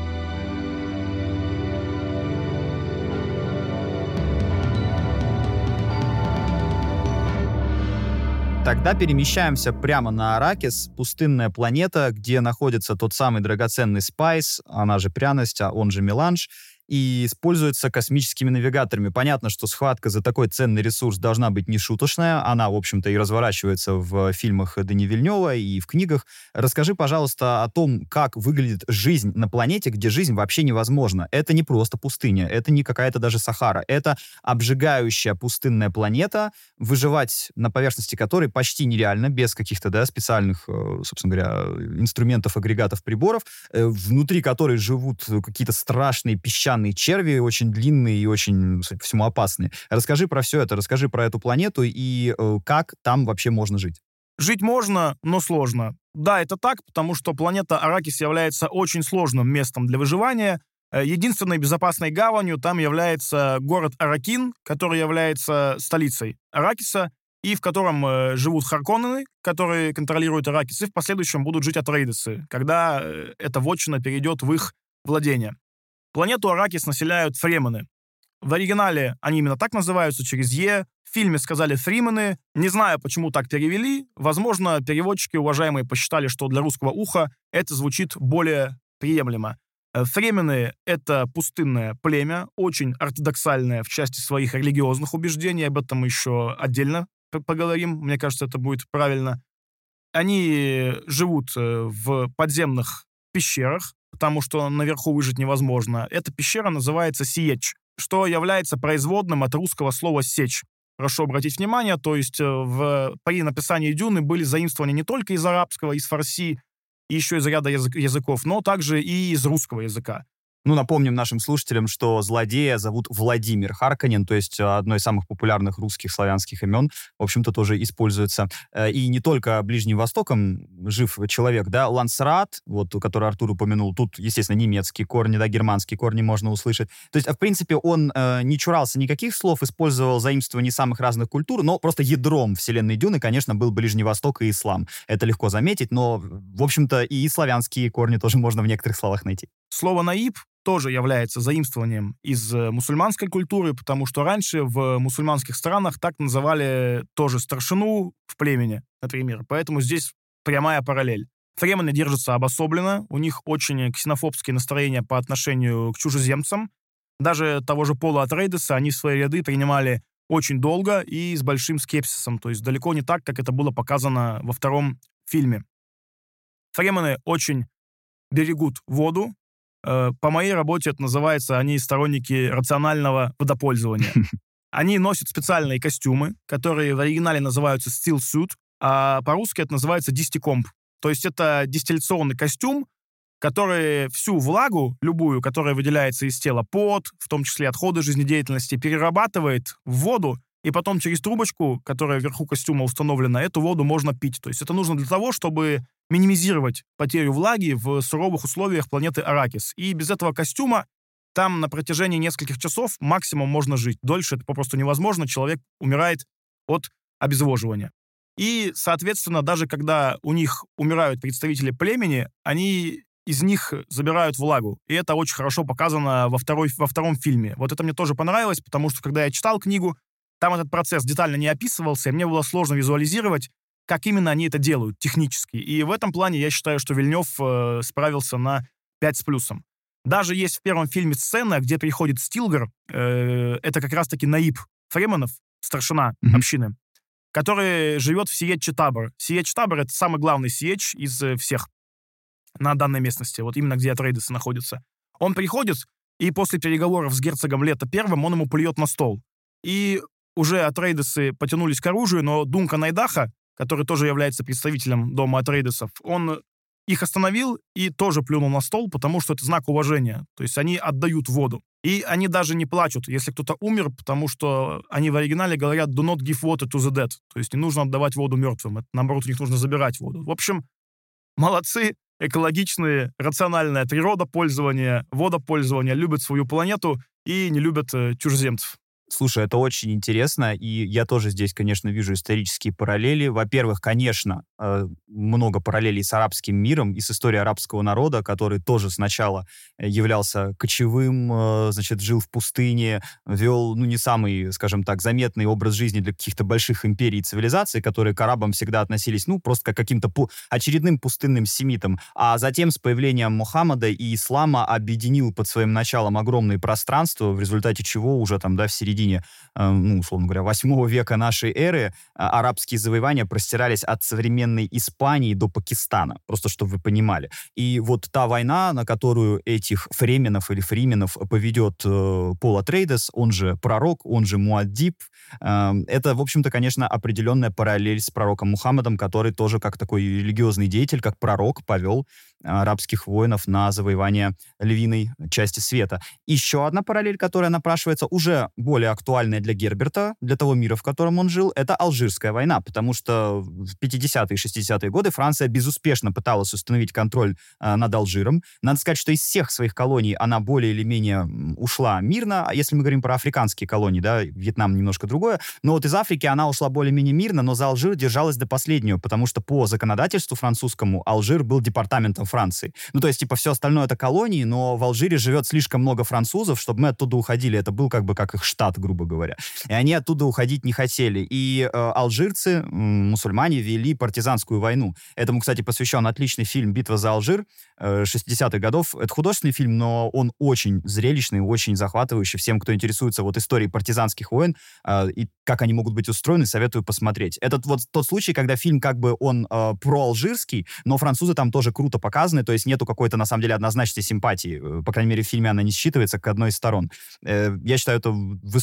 Тогда перемещаемся прямо на Аракис, пустынная планета, где находится тот самый драгоценный спайс, она же пряность, а он же меланж, и используется космическими навигаторами. Понятно, что схватка за такой ценный ресурс должна быть нешуточная. Она, в общем-то, и разворачивается в фильмах Дени Вильнёва и в книгах. Расскажи, пожалуйста, о том, как выглядит жизнь на планете, где жизнь вообще невозможна. Это не просто пустыня, это не какая-то даже Сахара. Это обжигающая пустынная планета, выживать на поверхности которой почти нереально, без каких-то, да, специальных, собственно говоря, инструментов, агрегатов, приборов, внутри которой живут какие-то страшные песчаные черви, очень длинные и очень, судя по всему, опасные. Расскажи про все это, расскажи про эту планету и как там вообще можно жить. Жить можно, но сложно. Да, это так, потому что планета Аракис является очень сложным местом для выживания. Единственной безопасной гаванью там является город Аракин, который является столицей Аракиса, и в котором живут Харконнены, которые контролируют Аракис, и в последующем будут жить Атрейдесы, когда эта вотчина перейдет в их владение. Планету Аракис населяют фремены. В оригинале они именно так называются, через «е». В фильме сказали «фримены». Не знаю, почему так перевели. Возможно, переводчики, уважаемые, посчитали, что для русского уха это звучит более приемлемо. Фремены — это пустынное племя, очень ортодоксальное в части своих религиозных убеждений. Об этом еще отдельно поговорим. Мне кажется, это будет правильно. Они живут в подземных пещерах, потому что наверху выжить невозможно. Эта пещера называется Сиеч, что является производным от русского слова «сечь». Прошу обратить внимание, то есть при написании «Дюны» были заимствования не только из арабского, из фарси, и еще из ряда языков, но также и из русского языка. Ну, напомним нашим слушателям, что злодея зовут Владимир Харконнен, то есть одно из самых популярных русских славянских имен, в общем-то, тоже используется. И не только Ближним Востоком жив человек, да, Лансрат, вот, который Артур упомянул, тут, естественно, немецкие корни, да, германские корни можно услышать. То есть, в принципе, он не чурался никаких слов, использовал заимствования самых разных культур, но просто ядром вселенной Дюны, конечно, был Ближний Восток и ислам. Это легко заметить, но, в общем-то, и славянские корни тоже можно в некоторых словах найти. Слово «наиб» тоже является заимствованием из мусульманской культуры, потому что раньше в мусульманских странах так называли тоже старшину в племени, например. Поэтому здесь прямая параллель. Фремены держатся обособленно, у них очень ксенофобские настроения по отношению к чужеземцам. Даже того же Пола Атрейдеса они в свои ряды принимали очень долго и с большим скепсисом, то есть далеко не так, как это было показано во втором фильме. Фремены очень берегут воду. По моей работе это называется, они сторонники рационального водопользования. Они носят специальные костюмы, которые в оригинале называются steel suit, а по-русски это называется дистикомп. То есть это дистилляционный костюм, который всю влагу, любую, которая выделяется из тела, пот, в том числе отходы жизнедеятельности, перерабатывает в воду, и потом через трубочку, которая вверху костюма установлена, эту воду можно пить. То есть это нужно для того, чтобы минимизировать потерю влаги в суровых условиях планеты Аракис. И без этого костюма там на протяжении нескольких часов максимум можно жить. Дольше это попросту невозможно, человек умирает от обезвоживания. И, соответственно, даже когда у них умирают представители племени, они из них забирают влагу. И это очень хорошо показано во втором фильме. Вот это мне тоже понравилось, потому что, когда я читал книгу, там этот процесс детально не описывался, и мне было сложно визуализировать, как именно они это делают технически. И в этом плане я считаю, что Вильнёв справился на 5 с плюсом. Даже есть в первом фильме сцена, где приходит Стилгар, это как раз-таки наиб Фременов, старшина общины, который живет в Сиеч-Табор. Сиеч-Табор — это самый главный Сиеч из всех на данной местности, вот именно где Атрейдесы находятся. Он приходит, и после переговоров с герцогом Лето Первым он ему плюет на стол. И уже Атрейдесы потянулись к оружию, но Дункан Найдаха, который тоже является представителем дома Атрейдесов, он их остановил и тоже плюнул на стол, потому что это знак уважения. То есть они отдают воду. И они даже не плачут, если кто-то умер, потому что они в оригинале говорят «do not give water to the dead». То есть не нужно отдавать воду мертвым. Это, наоборот, у них нужно забирать воду. В общем, молодцы, экологичные, рациональное природопользование, водопользование, любят свою планету и не любят чужеземцев. Слушай, это очень интересно, и я тоже здесь, конечно, вижу исторические параллели. Во-первых, конечно, много параллелей с арабским миром и с историей арабского народа, который тоже сначала являлся кочевым, значит, жил в пустыне, вел, ну, не самый, скажем так, заметный образ жизни для каких-то больших империй и цивилизаций, которые к арабам всегда относились, ну, просто как к каким-то очередным пустынным семитам. А затем с появлением Мухаммада и ислама объединил под своим началом огромные пространства, в результате чего уже там, да, в середине, ну, условно говоря, 8 века нашей эры арабские завоевания простирались от современной Испании до Пакистана, просто чтобы вы понимали. И вот та война, на которую этих фременов или фрименов поведет Пол Атрейдес, он же пророк, он же Муаддиб, это, в общем-то, конечно, определенная параллель с пророком Мухаммадом, который тоже как такой религиозный деятель, как пророк, повел арабских воинов на завоевание львиной части света. Еще одна параллель, которая напрашивается, уже более актуальная для Герберта, для того мира, в котором он жил, это Алжирская война, потому что в 50-е и 60-е годы Франция безуспешно пыталась установить контроль над Алжиром. Надо сказать, что из всех своих колоний она более или менее ушла мирно, а если мы говорим про африканские колонии, да, Вьетнам немножко другое, но вот из Африки она ушла более-менее мирно, но за Алжир держалась до последнего, потому что по законодательству французскому Алжир был департаментом Франции. Ну, то есть, типа, все остальное это колонии, но в Алжире живет слишком много французов, чтобы мы оттуда уходили. Это был как бы как их штат, грубо говоря. И они оттуда уходить не хотели. И алжирцы, мусульмане, вели партизанскую войну. Этому, кстати, посвящен отличный фильм «Битва за Алжир» 60-х годов. Это художественный фильм, но он очень зрелищный, очень захватывающий. Всем, кто интересуется вот историей партизанских войн и как они могут быть устроены, советую посмотреть. Это вот тот случай, когда фильм как бы он проалжирский, но французы там тоже круто показаны, то есть нету какой-то, на самом деле, однозначной симпатии. По крайней мере, в фильме она не считывается к одной из сторон. Я считаю, это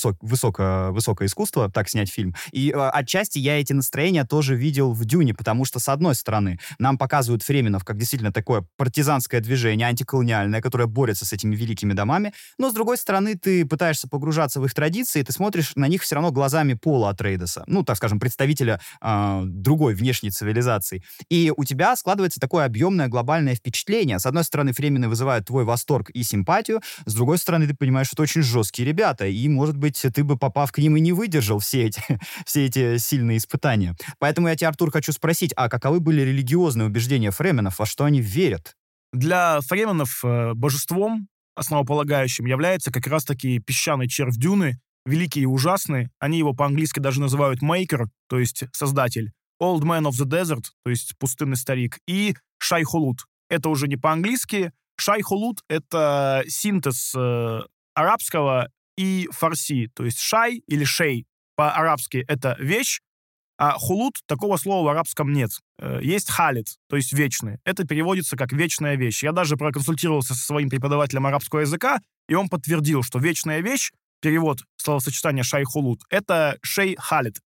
высокое искусство, так снять фильм. И отчасти я эти настроения тоже видел в «Дюне», потому что, с одной стороны, нам показывают фременов как действительно такое партизанское движение, антиколониальное, которое борется с этими великими домами, но, с другой стороны, ты пытаешься погружаться в их традиции, ты смотришь на них все равно глазами Пола Атрейдеса, ну, так скажем, представителя другой внешней цивилизации. И у тебя складывается такое объемное глобальное впечатление. С одной стороны, фремены вызывают твой восторг и симпатию, с другой стороны, ты понимаешь, что это очень жесткие ребята, и, может быть, ты бы, попав к ним, и не выдержал все эти сильные испытания. Поэтому я тебя, Артур, хочу спросить, а каковы были религиозные убеждения фременов, во что они верят? Для фременов божеством основополагающим является как раз-таки песчаный червь Дюны, великий и ужасный. Они его по-английски даже называют Maker, то есть создатель. Old Man of the Desert, то есть пустынный старик. И Шай-Холут. Это уже не по-английски. Шай-Холут — это синтез арабского и фарси. То есть шай или шей по-арабски — это вещь, а хулут — такого слова в арабском нет. Есть халит, то есть вечный. Это переводится как вечная вещь. Я даже проконсультировался со своим преподавателем арабского языка, и он подтвердил, что вечная вещь, перевод словосочетания шай-хулут, это шей-халит.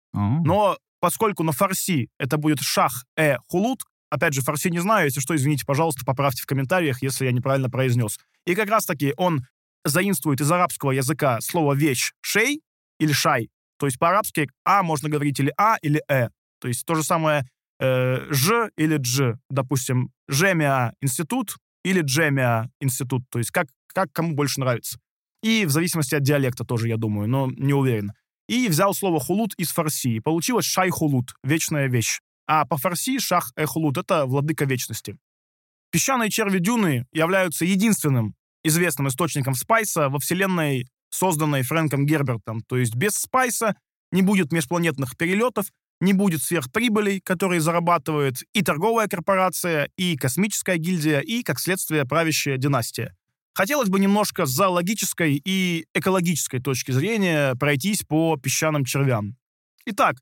Но поскольку на фарси это будет шах-хулут, опять же, фарси не знаю, если что, извините, пожалуйста, поправьте в комментариях, если я неправильно произнес. И как раз-таки он заимствует из арабского языка слово «вещь» «шей» или «шай». То есть по-арабски «а» можно говорить или «а», или «э». То есть то же самое «ж» или «дж». Допустим, «жемиа» институт или «джемиа» институт. То есть как кому больше нравится. И в зависимости от диалекта тоже, я думаю, но не уверен. И взял слово «хулут» из фарси. И получилось «шай-хулут» — вечная вещь. А по-фарси «шах-хулут» — это владыка вечности. Песчаные черви Дюны являются единственным известным источником спайса во вселенной, созданной Фрэнком Гербертом. То есть без спайса не будет межпланетных перелетов, не будет сверхприбылей, которые зарабатывает и торговая корпорация, и космическая гильдия, и, как следствие, правящая династия. Хотелось бы немножко с зоологической и экологической точки зрения пройтись по песчаным червям. Итак,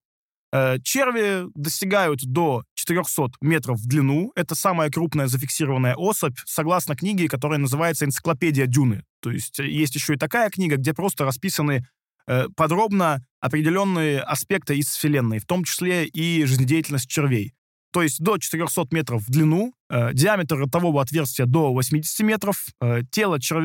черви достигают до 400 метров в длину. Это самая крупная зафиксированная особь, согласно книге, которая называется «Энциклопедия Дюны». То есть есть еще и такая книга, где просто расписаны подробно определенные аспекты из Вселенной, в том числе и жизнедеятельность червей. То есть до 400 метров в длину, диаметр ротового отверстия до 80 метров, тело червя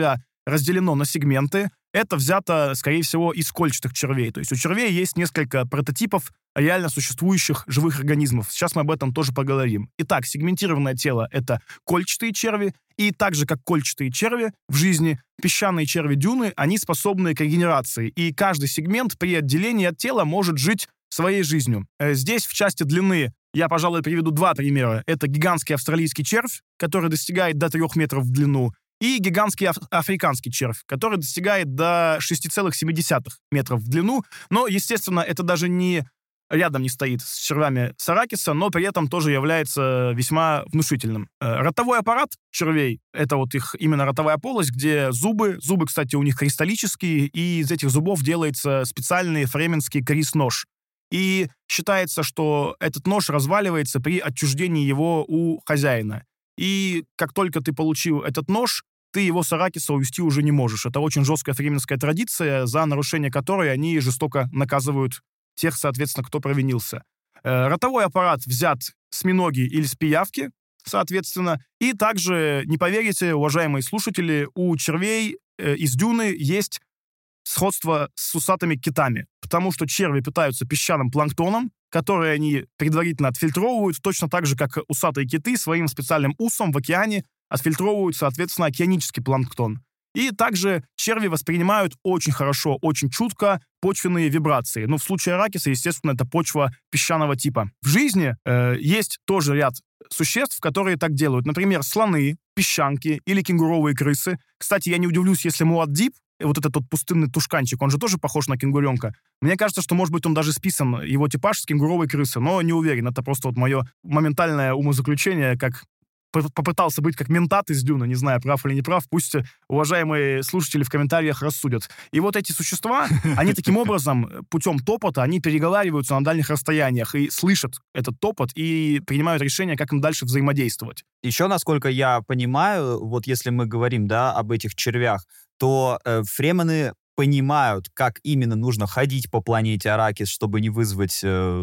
разделено на сегменты. Это взято, скорее всего, из кольчатых червей. То есть у червей есть несколько прототипов реально существующих живых организмов. Сейчас мы об этом тоже поговорим. Итак, сегментированное тело — это кольчатые черви. И так же, как кольчатые черви в жизни, песчаные черви дюны, они способны к регенерации. И каждый сегмент при отделении от тела может жить своей жизнью. Здесь в части длины я, пожалуй, приведу два примера. Это гигантский австралийский червь, который достигает до 3 метров в длину, и гигантский африканский червь, который достигает до 6,7 метров в длину. Но, естественно, это даже рядом не стоит с червями Саракиса, но при этом тоже является весьма внушительным. Ротовой аппарат червей — это вот их именно ротовая полость, где зубы, кстати, у них кристаллические, и из этих зубов делается специальный фременский крис-нож. И считается, что этот нож разваливается при отчуждении его у хозяина. И как только ты получил этот нож, ты его с Аракиса увести уже не можешь. Это очень жесткая фременская традиция, за нарушение которой они жестоко наказывают тех, соответственно, кто провинился. Ротовой аппарат взят с миноги или с пиявки, соответственно. И также, не поверите, уважаемые слушатели, у червей из дюны есть сходство с усатыми китами, потому что черви питаются песчаным планктоном, который они предварительно отфильтровывают, точно так же, как усатые киты своим специальным усом в океане отфильтровывают, соответственно, океанический планктон. И также черви воспринимают очень хорошо, очень чутко почвенные вибрации. Ну, в случае аракиса, естественно, это почва песчаного типа. В жизни есть тоже ряд существ, которые так делают. Например, слоны, песчанки или кенгуровые крысы. Кстати, я не удивлюсь, если Муаддиб, вот этот вот пустынный тушканчик, он же тоже похож на кенгуренка. Мне кажется, что, может быть, он даже списан, его типаж с кенгуровой крысы, но не уверен. Это просто вот мое моментальное умозаключение, как попытался быть как ментат из Дюна, не знаю, прав или не прав, пусть уважаемые слушатели в комментариях рассудят. И вот эти существа, они таким образом, путем топота, они переговариваются на дальних расстояниях и слышат этот топот и принимают решение, как им дальше взаимодействовать. Еще, насколько я понимаю, вот если мы говорим, да, об этих червях, то фремены понимают, как именно нужно ходить по планете Аракис, чтобы не вызвать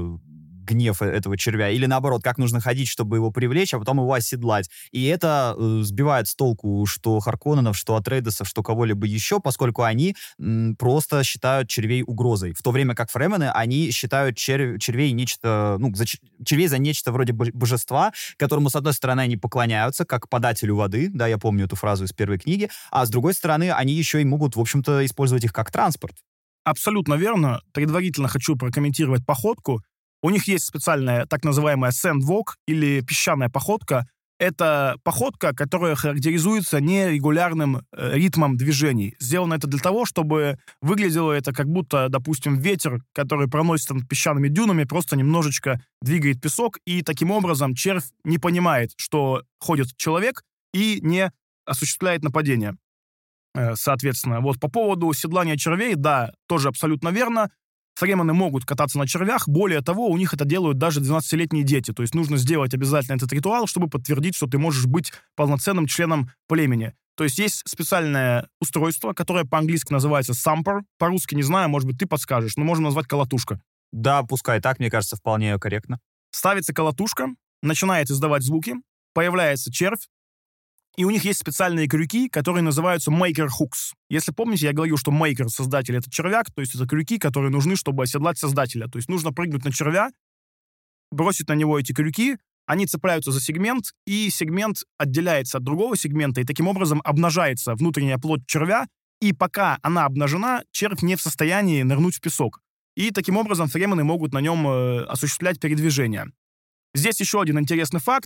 гнев этого червя, или наоборот, как нужно ходить, чтобы его привлечь, а потом его оседлать. И это сбивает с толку что Харконненов, что Атрейдесов, что кого-либо еще, поскольку они просто считают червей угрозой. В то время как фремены, они считают червей нечто, червей за нечто вроде божества, которому, с одной стороны, они поклоняются, как подателю воды, да, я помню эту фразу из первой книги, а с другой стороны, они еще и могут, в общем-то, использовать их как транспорт. Абсолютно верно. Предварительно хочу прокомментировать походку. У них есть специальная так называемая sandwalk или песчаная походка. Это походка, которая характеризуется нерегулярным ритмом движений. Сделано это для того, чтобы выглядело это как будто, допустим, ветер, который проносится над песчаными дюнами, просто немножечко двигает песок, и таким образом червь не понимает, что ходит человек, и не осуществляет нападение. Соответственно, вот по поводу седлания червей, да, тоже абсолютно верно. Фремены могут кататься на червях. Более того, у них это делают даже 12-летние дети. То есть нужно сделать обязательно этот ритуал, чтобы подтвердить, что ты можешь быть полноценным членом племени. То есть есть специальное устройство, которое по-английски называется сампер. По-русски не знаю, может быть, ты подскажешь, но можно назвать колотушка. Да, пускай так, мне кажется, вполне корректно. Ставится колотушка, начинает издавать звуки, появляется червь, и у них есть специальные крюки, которые называются maker hooks. Если помните, я говорил, что maker, создатель, это червяк, то есть это крюки, которые нужны, чтобы оседлать создателя. То есть нужно прыгнуть на червя, бросить на него эти крюки, они цепляются за сегмент, и сегмент отделяется от другого сегмента, и таким образом обнажается внутренняя плоть червя, и пока она обнажена, червь не в состоянии нырнуть в песок. И таким образом фремены могут на нем осуществлять передвижение. Здесь еще один интересный факт.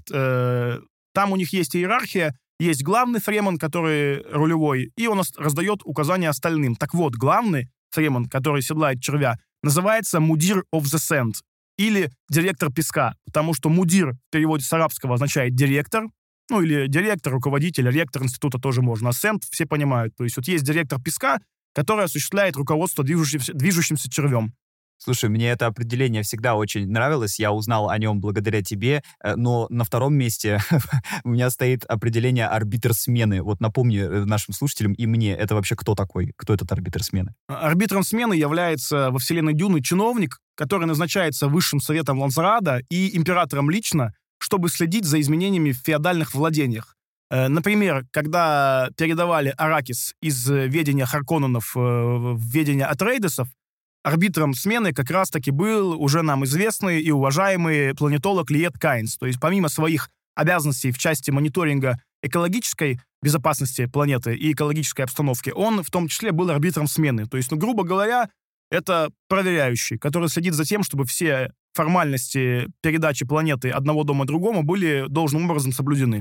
Там у них есть иерархия. Есть главный фремен, который рулевой, и он раздает указания остальным. Так вот, главный фремен, который седлает червя, называется мудир of the sand, или директор песка, потому что мудир в переводе с арабского означает директор, ну или директор, руководитель, ректор института тоже можно, а sand все понимают. То есть вот есть директор песка, который осуществляет руководство движущимся червем. Слушай, мне это определение всегда очень нравилось, я узнал о нем благодаря тебе, но на втором месте у меня стоит определение арбитр смены. Вот напомни нашим слушателям и мне, это вообще кто такой? Кто этот арбитр смены? Арбитром смены является во вселенной Дюны чиновник, который назначается высшим советом Лансарада и императором лично, чтобы следить за изменениями в феодальных владениях. Например, когда передавали Аракис из ведения Харконненов в ведение Атрейдесов, арбитром смены как раз-таки был уже нам известный и уважаемый планетолог Лиет Кайнс. То есть помимо своих обязанностей в части мониторинга экологической безопасности планеты и экологической обстановки, он в том числе был арбитром смены. То есть, грубо говоря, это проверяющий, который следит за тем, чтобы все формальности передачи планеты одного дома другому были должным образом соблюдены.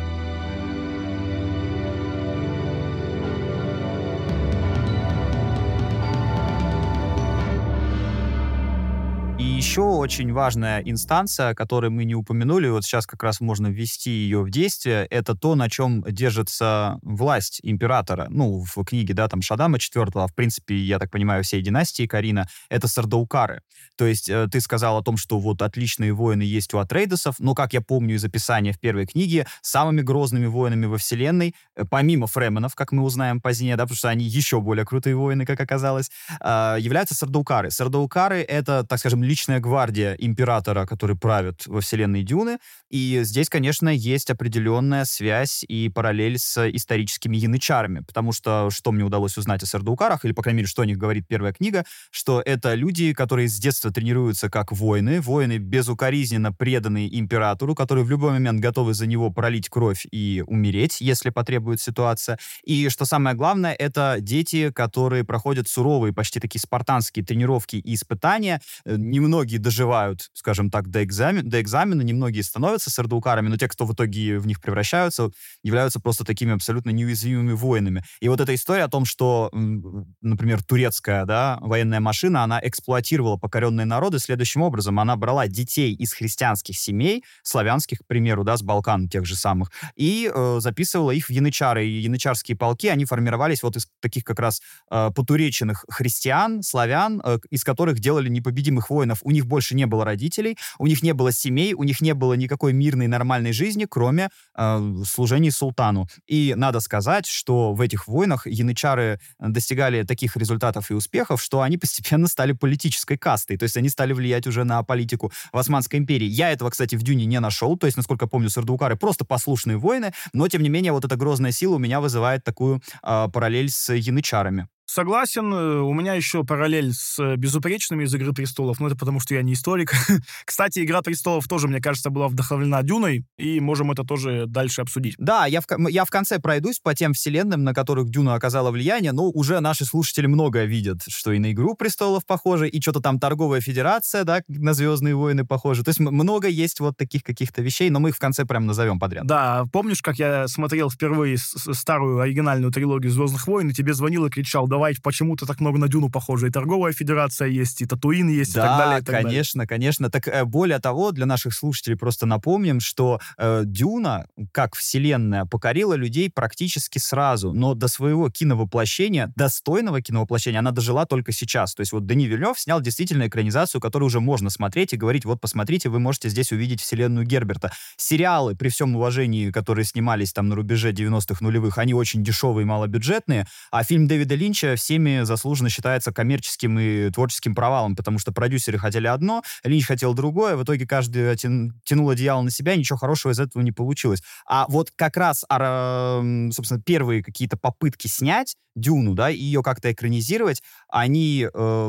И еще очень важная инстанция, которую мы не упомянули, вот сейчас как раз можно ввести ее в действие, это то, на чем держится власть императора. Ну, в книге, да, там Шадама IV, а в принципе, я так понимаю, всей династии Карина, это Сардаукары. То есть ты сказал о том, что вот отличные воины есть у Атрейдесов, но, как я помню из описания в первой книге, самыми грозными воинами во вселенной, помимо Фременов, как мы узнаем позднее, да, потому что они еще более крутые воины, как оказалось, являются Сардаукары. Сардаукары — это, так скажем, личная гвардия императора, который правит во вселенной Дюны. И здесь, конечно, есть определенная связь и параллель с историческими янычарами, потому что мне удалось узнать о Сардаукарах, или, по крайней мере, что о них говорит первая книга, что это люди, которые с детства тренируются как воины безукоризненно преданные императору, которые в любой момент готовы за него пролить кровь и умереть, если потребует ситуация. И, что самое главное, это дети, которые проходят суровые, почти такие спартанские тренировки и испытания. Немногие доживают, скажем так, до экзамена, немногие становятся сардаукарами, но те, кто в итоге в них превращаются, являются просто такими абсолютно неуязвимыми воинами. И вот эта история о том, что, например, турецкая, да, военная машина, она эксплуатировала покоренные народы следующим образом. Она брала детей из христианских семей, славянских, к примеру, да, с Балкан тех же самых, и записывала их в янычары. И янычарские полки, они формировались вот из таких как раз потуреченных христиан, славян, из которых делали непобедимых воинов. У них больше не было родителей, у них не было семей, у них не было никакой мирной нормальной жизни, кроме служений султану. И надо сказать, что в этих войнах янычары достигали таких результатов и успехов, что они постепенно стали политической кастой, то есть они стали влиять уже на политику в Османской империи. Я этого, кстати, в Дюне не нашел, то есть, насколько помню, сардаукары просто послушные воины, но, тем не менее, вот эта грозная сила у меня вызывает такую параллель с янычарами. Согласен. У меня еще параллель с «Безупречными» из «Игры престолов», но это потому, что я не историк. Кстати, «Игра престолов» тоже, мне кажется, была вдохновлена «Дюной», и можем это тоже дальше обсудить. Да, я в конце пройдусь по тем вселенным, на которых «Дюна» оказала влияние, но уже наши слушатели многое видят, что и на «Игру престолов» похоже, и что-то там торговая федерация, да, на «Звездные войны» похоже. То есть много есть вот таких каких-то вещей, но мы их в конце прям назовем подряд. Да, помнишь, как я смотрел впервые старую оригинальную трилогию «Звездных войн», и тебе звонил и кричал: давай, почему-то так много на Дюну похоже. И торговая федерация есть, и Татуин есть, да, и так далее. Да, конечно, конечно. Так более того, для наших слушателей просто напомним, что Дюна, как вселенная, покорила людей практически сразу, но до своего киновоплощения, достойного киновоплощения, она дожила только сейчас. То есть вот Дени Вильнёв снял действительно экранизацию, которую уже можно смотреть и говорить: вот посмотрите, вы можете здесь увидеть вселенную Герберта. Сериалы, при всем уважении, которые снимались там на рубеже 90-х нулевых, они очень дешевые и малобюджетные, а фильм Дэвида Линча всеми заслуженно считается коммерческим и творческим провалом, потому что продюсеры хотели одно, Линч хотел другое, в итоге каждый тянул одеяло на себя, и ничего хорошего из этого не получилось. А вот как раз, собственно, первые какие-то попытки снять Дюну, да, и ее как-то экранизировать, они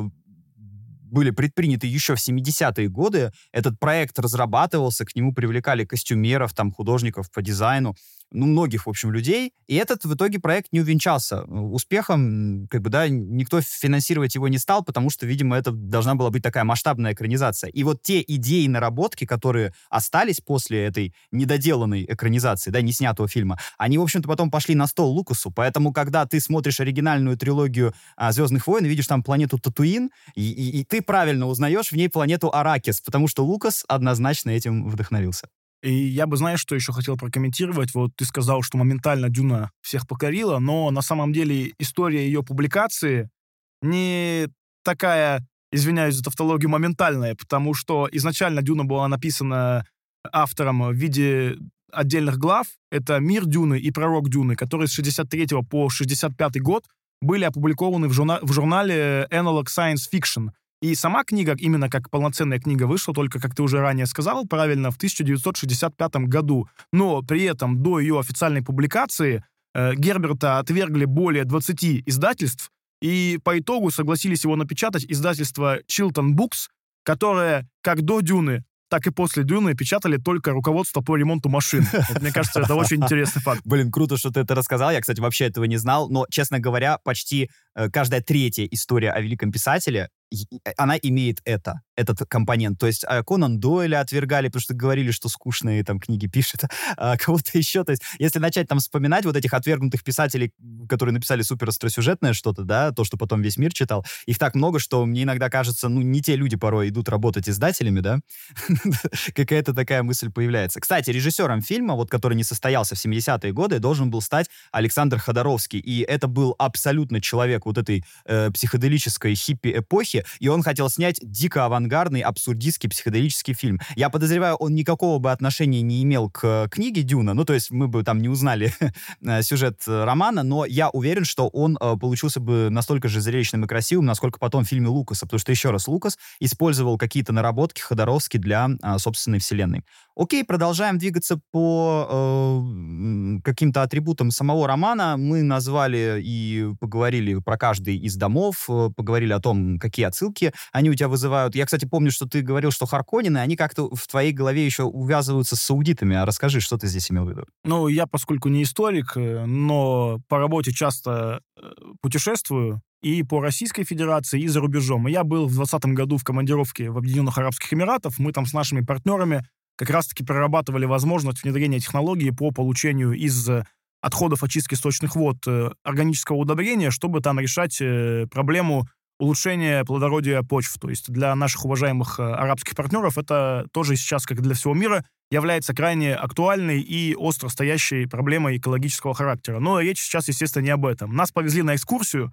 были предприняты еще в 70-е годы. Этот проект разрабатывался, к нему привлекали костюмеров, там, художников по дизайну, многих, в общем, людей. И этот в итоге проект не увенчался успехом. Как бы, да, никто финансировать его не стал, потому что, видимо, это должна была быть такая масштабная экранизация. И вот те идеи, наработки, которые остались после этой недоделанной экранизации, да, не снятого фильма, они, в общем-то, потом пошли на стол Лукасу. Поэтому, когда ты смотришь оригинальную трилогию «Звездных войн», видишь там планету Татуин, и ты правильно узнаешь в ней планету Аракис, потому что Лукас однозначно этим вдохновился. И я бы, знаешь, что еще хотел прокомментировать? Вот ты сказал, что моментально Дюна всех покорила, но на самом деле история ее публикации не такая, извиняюсь за тавтологию, моментальная, потому что изначально Дюна была написана автором в виде отдельных глав. Это «Мир Дюны» и «Пророк Дюны», которые с 63 по 65 год были опубликованы в журнале Analog Science Fiction. И сама книга, именно как полноценная книга, вышла только, как ты уже ранее сказал, правильно, в 1965 году. Но при этом до ее официальной публикации Герберта отвергли более 20 издательств, и по итогу согласились его напечатать издательство Chilton Books, которое как до «Дюны», так и после «Дюны» печатали только руководство по ремонту машин. Вот, мне кажется, это очень интересный факт. Блин, круто, что ты это рассказал. Я, кстати, вообще этого не знал. Но, честно говоря, почти каждая третья история о великом писателе, она имеет этот компонент. То есть Конан Дойля отвергали, потому что говорили, что скучные там книги пишет, а кого-то еще. То есть если начать там вспоминать вот этих отвергнутых писателей, которые написали супер остросюжетное что-то, да, то, что потом весь мир читал, их так много, что мне иногда кажется, ну, не те люди порой идут работать издателями, да? Какая-то такая мысль появляется. Кстати, режиссером фильма, вот который не состоялся в 70-е годы, должен был стать Александр Ходоровский. И это был абсолютно человек вот этой психоделической хиппи-эпохи, и он хотел снять дико авангардный, абсурдистский психоделический фильм. Я подозреваю, он никакого бы отношения не имел к книге «Дюна», ну, то есть мы бы там не узнали сюжет романа, но я уверен, что он получился бы настолько же зрелищным и красивым, насколько потом в фильме Лукаса, потому что, еще раз, Лукас использовал какие-то наработки Ходоровски для собственной вселенной. Окей, продолжаем двигаться по каким-то атрибутам самого романа. Мы назвали и поговорили про каждый из домов, поговорили о том, какие отсылки они у тебя вызывают. Я, кстати, помню, что ты говорил, что Харконнены, они как-то в твоей голове еще увязываются с саудитами. А расскажи, что ты здесь имел в виду? Ну, я, поскольку не историк, но по работе часто путешествую и по Российской Федерации, и за рубежом. И я был в 2020 году в командировке в Объединенных Арабских Эмиратах. Мы там с нашими партнерами как раз-таки прорабатывали возможность внедрения технологии по получению из отходов очистки сточных вод органического удобрения, чтобы там решать проблему улучшения плодородия почв. То есть для наших уважаемых арабских партнеров это тоже сейчас, как и для всего мира, является крайне актуальной и остро стоящей проблемой экологического характера. Но речь сейчас, естественно, не об этом. Нас повезли на экскурсию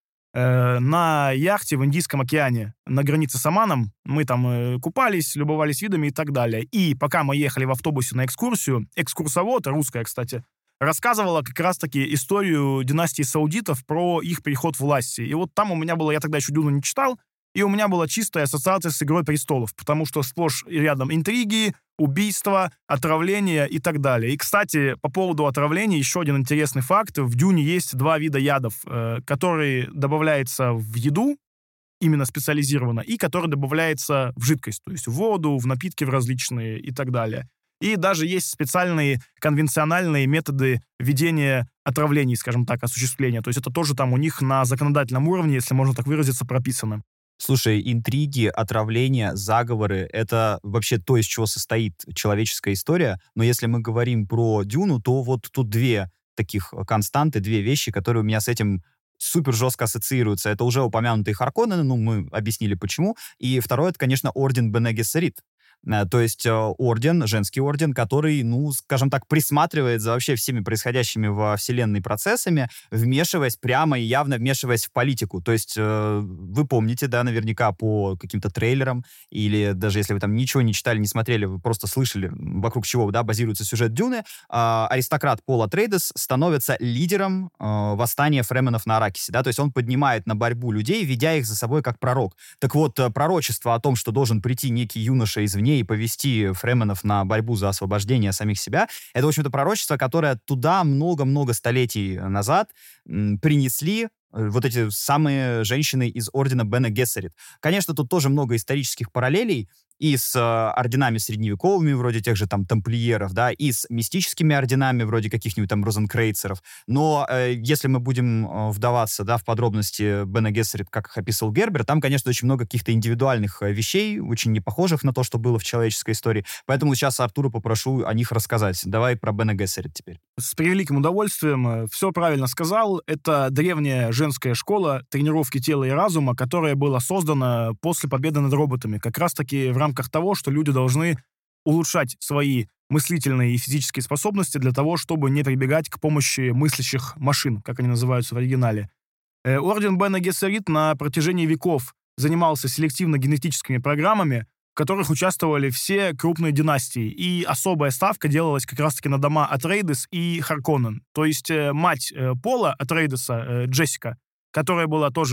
на яхте в Индийском океане, на границе с Оманом. Мы там купались, любовались видами и так далее. И пока мы ехали в автобусе на экскурсию, экскурсовод, русская, кстати, рассказывала как раз-таки историю династии саудитов про их переход власти. И вот там у меня было, я тогда еще «Дюну» не читал, и у меня была чистая ассоциация с «Игрой престолов», потому что сплошь и рядом интриги, убийства, отравления и так далее. И, кстати, по поводу отравления еще один интересный факт. В «Дюне» есть 2 вида ядов, которые добавляются в еду, именно специализированно, и который добавляется в жидкость, то есть в воду, в напитки в различные и так далее. И даже есть специальные конвенциональные методы ведения отравлений, скажем так, осуществления. То есть это тоже там у них на законодательном уровне, если можно так выразиться, прописано. Слушай, интриги, отравления, заговоры — это вообще то, из чего состоит человеческая история. Но если мы говорим про «Дюну», то вот тут 2 таких константы, 2 вещи, которые у меня с этим супер жестко ассоциируются. Это уже упомянутые Харконнены, ну, мы объяснили почему. И второе, это, конечно, орден Бене Гессерит. То есть орден, женский орден, который, ну, скажем так, присматривает за вообще всеми происходящими во Вселенной процессами, вмешиваясь, прямо и явно вмешиваясь в политику. То есть вы помните, да, наверняка по каким-то трейлерам, или даже если вы там ничего не читали, не смотрели, вы просто слышали, вокруг чего, да, базируется сюжет Дюны, аристократ Пол Атрейдес становится лидером восстания фременов на Аракисе, да, то есть он поднимает на борьбу людей, ведя их за собой как пророк. Так вот, пророчество о том, что должен прийти некий юноша извне и повести фременов на борьбу за освобождение самих себя, это, в общем-то, пророчество, которое туда много-много столетий назад принесли вот эти самые женщины из ордена Бене Гессерит. Конечно, тут тоже много исторических параллелей и с орденами средневековыми, вроде тех же там тамплиеров, да, и с мистическими орденами, вроде каких-нибудь там розенкрейцеров. Но если мы будем вдаваться, да, в подробности Бене Гессерит, как их описывал Гербер, там, конечно, очень много каких-то индивидуальных вещей, очень не похожих на то, что было в человеческой истории. Поэтому сейчас Артура попрошу о них рассказать. Давай про Бене Гессерит теперь. С превеликим удовольствием. Все правильно сказал. Это древняя женская школа тренировки тела и разума, которая была создана после победы над роботами. Как раз-таки в рамках того, что люди должны улучшать свои мыслительные и физические способности для того, чтобы не прибегать к помощи мыслящих машин, как они называются в оригинале. Орден Бене Гессерит на протяжении веков занимался селективно-генетическими программами, в которых участвовали все крупные династии. И особая ставка делалась как раз-таки на дома Атрейдес и Харконнен. То есть мать Пола Атрейдеса, Джессика, которая была тоже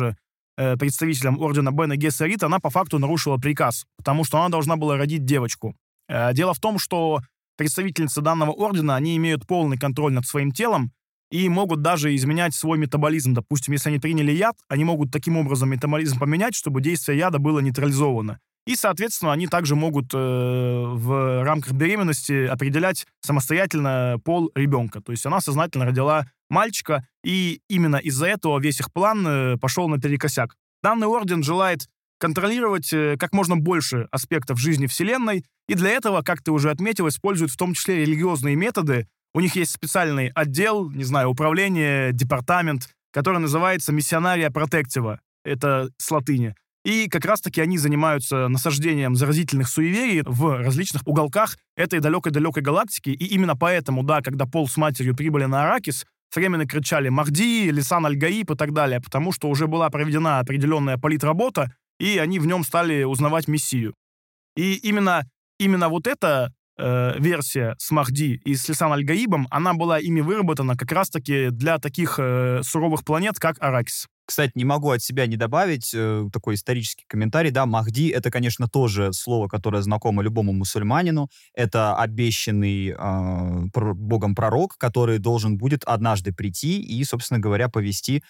представителем ордена Бене Гессерит, она по факту нарушила приказ, потому что она должна была родить девочку. Дело в том, что представительницы данного ордена, они имеют полный контроль над своим телом и могут даже изменять свой метаболизм. Допустим, если они приняли яд, они могут таким образом метаболизм поменять, чтобы действие яда было нейтрализовано. И, соответственно, они также могут в рамках беременности определять самостоятельно пол ребенка. То есть она сознательно родила мальчика, и именно из-за этого весь их план пошел наперекосяк. Данный орден желает контролировать как можно больше аспектов жизни Вселенной, и для этого, как ты уже отметил, используют в том числе религиозные методы. У них есть специальный отдел, не знаю, управление, департамент, который называется «Миссионария протектива». Это с латыни. И как раз-таки они занимаются насаждением заразительных суеверий в различных уголках этой далекой-далекой галактики. И именно поэтому, да, когда Пол с матерью прибыли на Аракис, Фремены кричали «Махди», «Лисан Аль-Гаиб» и так далее, потому что уже была проведена определенная политработа, и они в нем стали узнавать Мессию. И именно вот эта версия с Махди и с Лисан Аль-Гаибом, она была ими выработана как раз-таки для таких суровых планет, как Аракис. Кстати, не могу от себя не добавить такой исторический комментарий. Да, Махди — это, конечно, тоже слово, которое знакомо любому мусульманину. Это обещанный Богом пророк, который должен будет однажды прийти и, собственно говоря, повести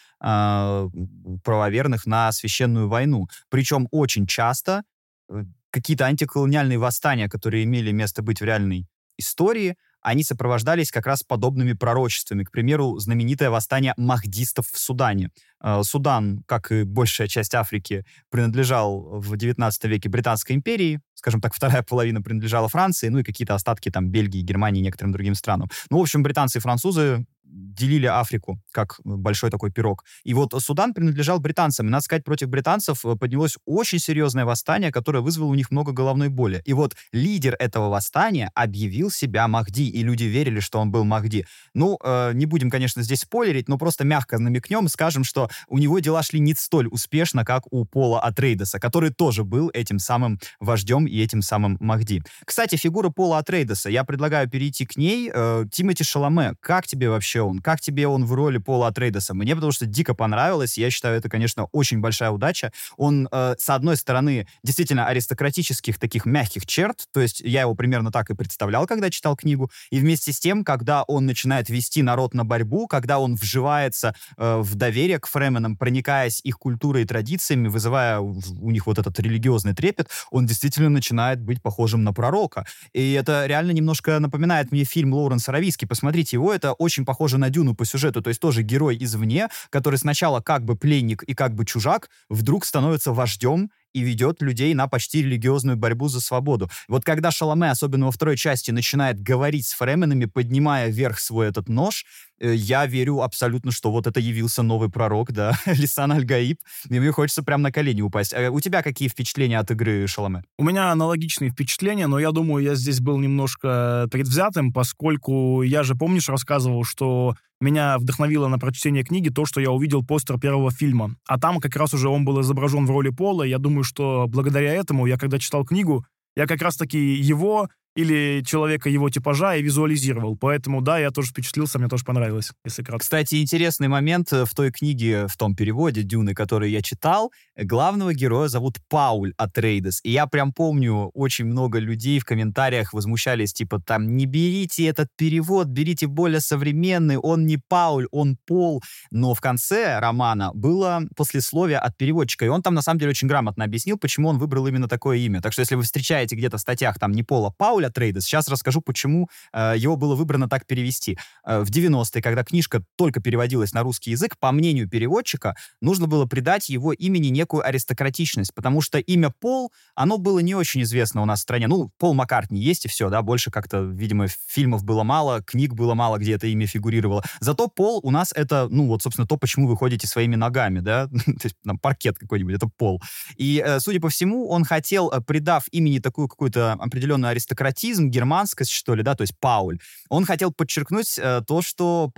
правоверных на священную войну. Причем очень часто какие-то антиколониальные восстания, которые имели место быть в реальной истории, они сопровождались как раз подобными пророчествами. К примеру, знаменитое восстание махдистов в Судане. Судан, как и большая часть Африки, принадлежал в XIX веке Британской империи. Скажем так, вторая половина принадлежала Франции, ну и какие-то остатки там Бельгии, Германии и некоторым другим странам. Ну, в общем, британцы и французы делили Африку как большой такой пирог. И вот Судан принадлежал британцам. И, надо сказать, против британцев поднялось очень серьезное восстание, которое вызвало у них много головной боли. И вот лидер этого восстания объявил себя Махди, и люди верили, что он был Махди. Ну, не будем, конечно, здесь спойлерить, но просто мягко намекнем, скажем, что у него дела шли не столь успешно, как у Пола Атрейдеса, который тоже был этим самым вождем и этим самым Махди. Кстати, фигура Пола Атрейдеса, я предлагаю перейти к ней. Тимоти Шаломе, как тебе вообще он? Как тебе он в роли Пола Атрейдеса? Мне потому что дико понравилось. Я считаю, это, конечно, очень большая удача. Он, с одной стороны, действительно аристократических таких мягких черт, то есть я его примерно так и представлял, когда читал книгу, и вместе с тем, когда он начинает вести народ на борьбу, когда он вживается в доверие к фременам, проникаясь их культурой и традициями, вызывая у них вот этот религиозный трепет, он действительно начинает быть похожим на пророка. И это реально немножко напоминает мне фильм Лоуренса Аравийски. Посмотрите его, это очень похоже на Дюну по сюжету, то есть тоже герой извне, который сначала как бы пленник и как бы чужак, вдруг становится вождем и ведет людей на почти религиозную борьбу за свободу. Вот когда Шаломе, особенно во второй части, начинает говорить с фременами, поднимая вверх свой этот нож, я верю абсолютно, что вот это явился новый пророк, да, Лисан Аль-Гаиб, и мне хочется прям на колени упасть. У тебя какие впечатления от игры Шаломе? У меня аналогичные впечатления, но я думаю, я здесь был немножко предвзятым, поскольку я же, помнишь, рассказывал, что меня вдохновило на прочтение книги то, что я увидел постер первого фильма. А там как раз уже он был изображен в роли Пола. Я думаю, что благодаря этому я, когда читал книгу, я как раз-таки его или человека его типажа и визуализировал. Поэтому, да, я тоже впечатлился, мне тоже понравилось, если кратко. Кстати, интересный момент в той книге, в том переводе «Дюны», который я читал, главного героя зовут Пауль Атрейдес. И я прям помню, очень много людей в комментариях возмущались, типа, там, не берите этот перевод, берите более современный, он не Пауль, он Пол. Но в конце романа было послесловие от переводчика, и он там, на самом деле, очень грамотно объяснил, почему он выбрал именно такое имя. Так что, если вы встречаете где-то в статьях там не Пол, а Пауль Атрейдес, сейчас расскажу, почему его было выбрано так перевести. В 90-е, когда книжка только переводилась на русский язык, по мнению переводчика, нужно было придать его имени некую аристократичность, потому что имя Пол, оно было не очень известно у нас в стране. Ну, Пол Маккартни есть и все, да, больше как-то, видимо, фильмов было мало, книг было мало, где это имя фигурировало. Зато Пол у нас это, ну, вот, собственно, то, почему вы ходите своими ногами, да, то есть, там, паркет какой-нибудь, это Пол. И, судя по всему, он хотел, придав имени такую какую-то определенную аристократизм, германскость, что ли, да, то есть Пауль, он хотел подчеркнуть то, что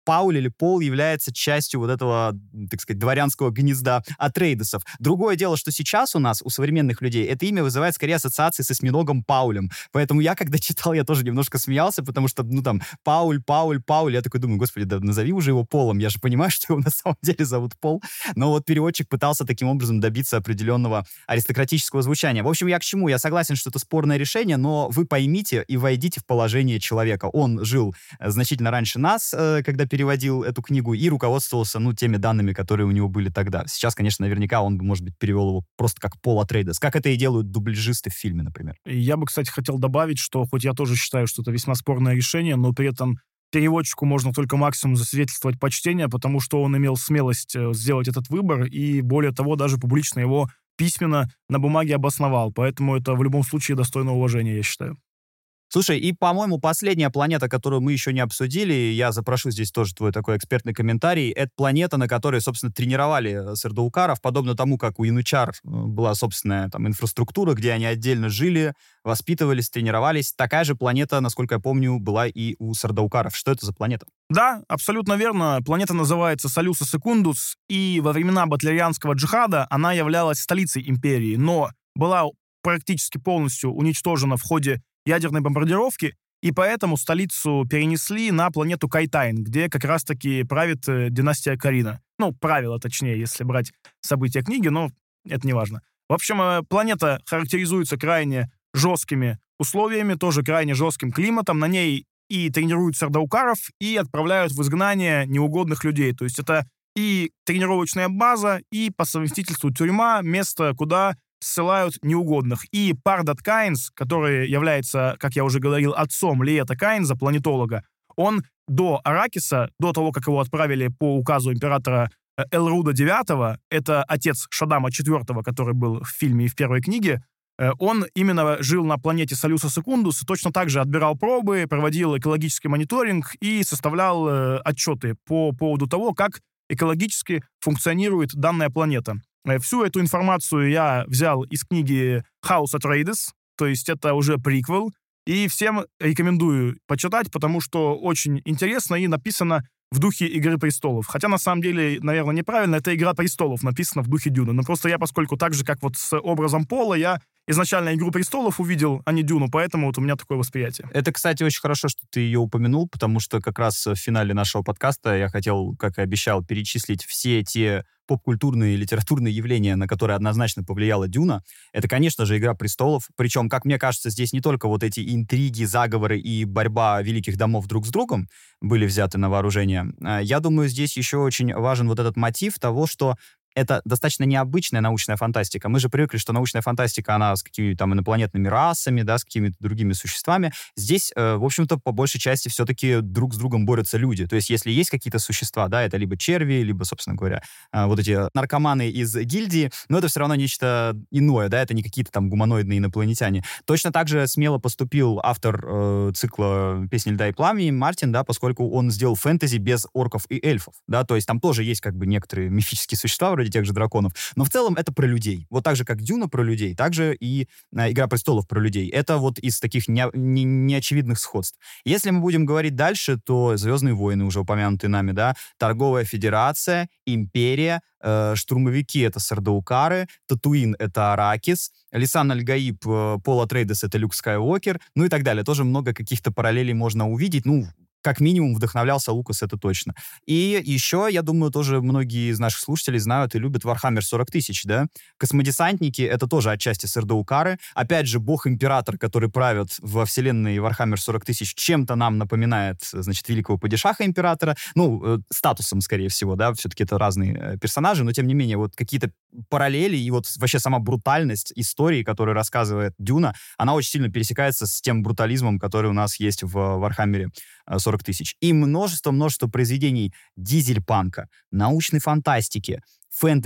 Пауль или Пол является частью вот этого, так сказать, дворянского гнезда Атрейдесов. Другое дело, что сейчас у нас, у современных людей, это имя вызывает скорее ассоциации с осьминогом Паулем. Поэтому я, когда читал, я тоже немножко смеялся, потому что, Пауль, я такой думаю, господи, да назови уже его Полом. Я же понимаю, что его на самом деле зовут Пол. Но вот переводчик пытался таким образом добиться определенного аристократического звучания. В общем, я к чему? Я согласен, что это спорное решение, но вы поймите и войдите в положение человека. Он жил значительно раньше нас, когда переводил эту книгу, и руководствовался, теми данными, которые у него были тогда. Сейчас, конечно, наверняка он бы, может быть, перевел его просто как Пол Атрейдес, как это и делают дубляжисты в фильме, например. Я бы, кстати, хотел добавить, что хоть я тоже считаю, что это весьма спорное решение, но при этом переводчику можно только максимум засвидетельствовать почтение, потому что он имел смелость сделать этот выбор, и более того, даже публично его письменно на бумаге обосновал. Поэтому это в любом случае достойно уважения, я считаю. Слушай, и, по-моему, последняя планета, которую мы еще не обсудили, я запрошу здесь тоже твой такой экспертный комментарий, это планета, на которой, собственно, тренировали сардаукаров, подобно тому, как у янычар была собственная инфраструктура, где они отдельно жили, воспитывались, тренировались. Такая же планета, насколько я помню, была и у сардаукаров. Что это за планета? Да, абсолютно верно. Планета называется Салюса Секундус, и во времена Батлерианского джихада она являлась столицей империи, но была практически полностью уничтожена в ходе ядерной бомбардировки, и поэтому столицу перенесли на планету Кайтайн, где как раз-таки правит династия Карина. Правила, точнее, если брать события книги, но это не важно. В общем, планета характеризуется крайне жесткими условиями, тоже крайне жестким климатом. На ней и тренируют сардаукаров, и отправляют в изгнание неугодных людей. То есть это и тренировочная база, и по совместительству тюрьма, место, куда ссылают неугодных. И Пардат Кайнс, который является, как я уже говорил, отцом Лиэта Кайнза, планетолога, он до Аракиса, до того, как его отправили по указу императора Элруда IX, это отец Шадама IV, который был в фильме и в первой книге, он именно жил на планете Салюса Секундус и точно так же отбирал пробы, проводил экологический мониторинг и составлял отчеты по поводу того, как экологически функционирует данная планета. Всю эту информацию я взял из книги House Atreides, то есть это уже приквел, и всем рекомендую почитать, потому что очень интересно и написано в духе «Игры престолов». Хотя, на самом деле, наверное, неправильно, это «Игра престолов» написано в духе Дюна. Но просто я, поскольку так же, как вот с образом Пола, я изначально «Игру престолов» увидел, а не Дюну, поэтому вот у меня такое восприятие. Это, кстати, очень хорошо, что ты ее упомянул, потому что как раз в финале нашего подкаста я хотел, как и обещал, перечислить все те поп-культурные и литературные явления, на которые однозначно повлияла Дюна. Это, конечно же, «Игра престолов». Причем, как мне кажется, здесь не только вот эти интриги, заговоры и борьба великих домов друг с другом были взяты на вооружение. Я думаю, здесь еще очень важен вот этот мотив того, что это достаточно необычная научная фантастика. Мы же привыкли, что научная фантастика, она с какими-то там инопланетными расами, да, с какими-то другими существами. Здесь, в общем-то, по большей части все-таки друг с другом борются люди. То есть, если есть какие-то существа, да, это либо черви, либо, собственно говоря, вот эти наркоманы из гильдии, но это все равно нечто иное, да, это не какие-то там гуманоидные инопланетяне. Точно так же смело поступил автор цикла «Песни льда и пламени» Мартин, да, поскольку он сделал фэнтези без орков и эльфов, да, то есть там тоже есть как бы некоторые мифические существа, вроде тех же драконов. Но в целом это про людей. Вот так же, как Дюна про людей, так же и «Игра престолов» про людей. Это вот из таких неочевидных сходств. Если мы будем говорить дальше, то «Звездные войны», уже упомянутые нами, да, Торговая Федерация, Империя, штурмовики — это сардаукары, Татуин — это Аракис, Лисан Аль-Гаиб, Пол Атрейдес — это Люк Скайуокер, ну и так далее. Тоже много каких-то параллелей можно увидеть. Как минимум вдохновлялся Лукас, это точно. И еще, я думаю, тоже многие из наших слушателей знают и любят Warhammer 40 тысяч, да? Космодесантники — это тоже отчасти сардаукары. Опять же, бог-император, который правит во вселенной Warhammer 40 тысяч, чем-то нам напоминает, значит, великого падишаха императора. Статусом, скорее всего, да? Все-таки это разные персонажи, но, тем не менее, вот какие-то параллели и вот вообще сама брутальность истории, которую рассказывает Дюна, она очень сильно пересекается с тем брутализмом, который у нас есть в Warhammer 40 тысяч. И множество произведений дизель-панка, научной фантастики, фэнтези.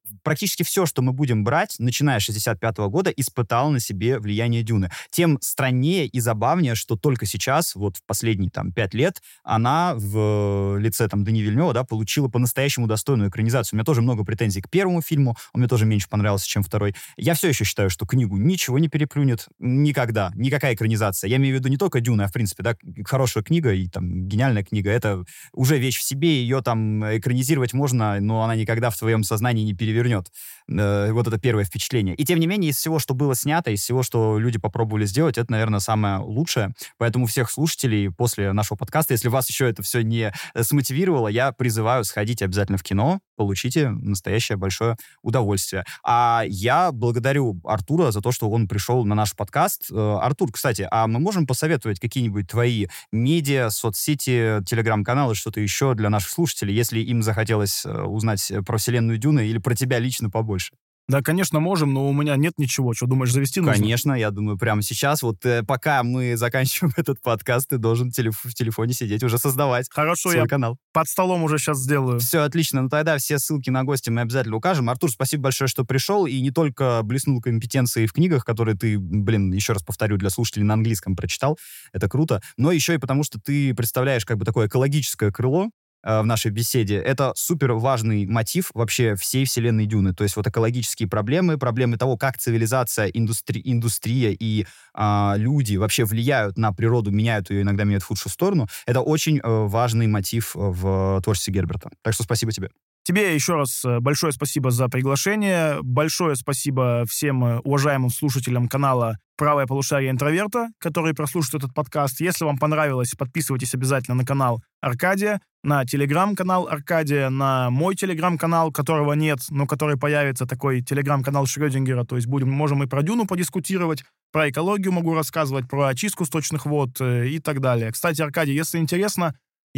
практически все, что мы будем брать, начиная с 65-го года, испытало на себе влияние Дюны. Тем страннее и забавнее, что только сейчас, вот в последние 5 лет, она в лице Дени Вильнёва, да, получила по-настоящему достойную экранизацию. У меня тоже много претензий к первому фильму, он мне тоже меньше понравился, чем второй. Я все еще считаю, что книгу ничего не переплюнет никогда, никакая экранизация. Я имею в виду не только Дюна, а в принципе, да, хорошая книга и гениальная книга, это уже вещь в себе, ее экранизировать можно, но она никогда в твоем сознании не перевернет. Вот это первое впечатление. И тем не менее, из всего, что было снято, из всего, что люди попробовали сделать, это, наверное, самое лучшее. Поэтому всех слушателей после нашего подкаста, если вас еще это все не смотивировало, я призываю сходить обязательно в кино, получите настоящее большое удовольствие. А я благодарю Артура за то, что он пришел на наш подкаст. Артур, кстати, а мы можем посоветовать какие-нибудь твои медиа, соцсети, телеграм-каналы, что-то еще для наших слушателей, если им захотелось узнать про вселенную Дюны или про тебя лично побольше? Да, конечно, можем, но у меня нет ничего. Что, думаешь, завести нужно? Конечно, я думаю, прямо сейчас, пока мы заканчиваем этот подкаст, ты должен в телефоне сидеть, уже создавать Хорошо, свой я канал. под столом уже сейчас сделаю. Все, отлично. Ну тогда все ссылки на гостя мы обязательно укажем. Артур, спасибо большое, что пришел, и не только блеснул компетенцией в книгах, которые ты, еще раз повторю, для слушателей на английском прочитал, это круто, но еще и потому, что ты представляешь такое экологическое крыло в нашей беседе. Это супер важный мотив вообще всей вселенной Дюны. То есть экологические проблемы того, как цивилизация, индустрия и люди вообще влияют на природу, меняют ее, иногда меняют в худшую сторону. Это очень важный мотив в творчестве Герберта. Так что спасибо тебе. Тебе еще раз большое спасибо за приглашение. Большое спасибо всем уважаемым слушателям канала «Правое полушарие интроверта», которые прослушают этот подкаст. Если вам понравилось, подписывайтесь обязательно на канал Аркадия, на телеграм-канал Аркадия, на мой телеграм-канал, которого нет, но который появится, такой телеграм-канал Шрёдингера. То есть можем и про Дюну подискутировать, про экологию могу рассказывать, про очистку сточных вод и так далее. Кстати, Аркадий, если интересно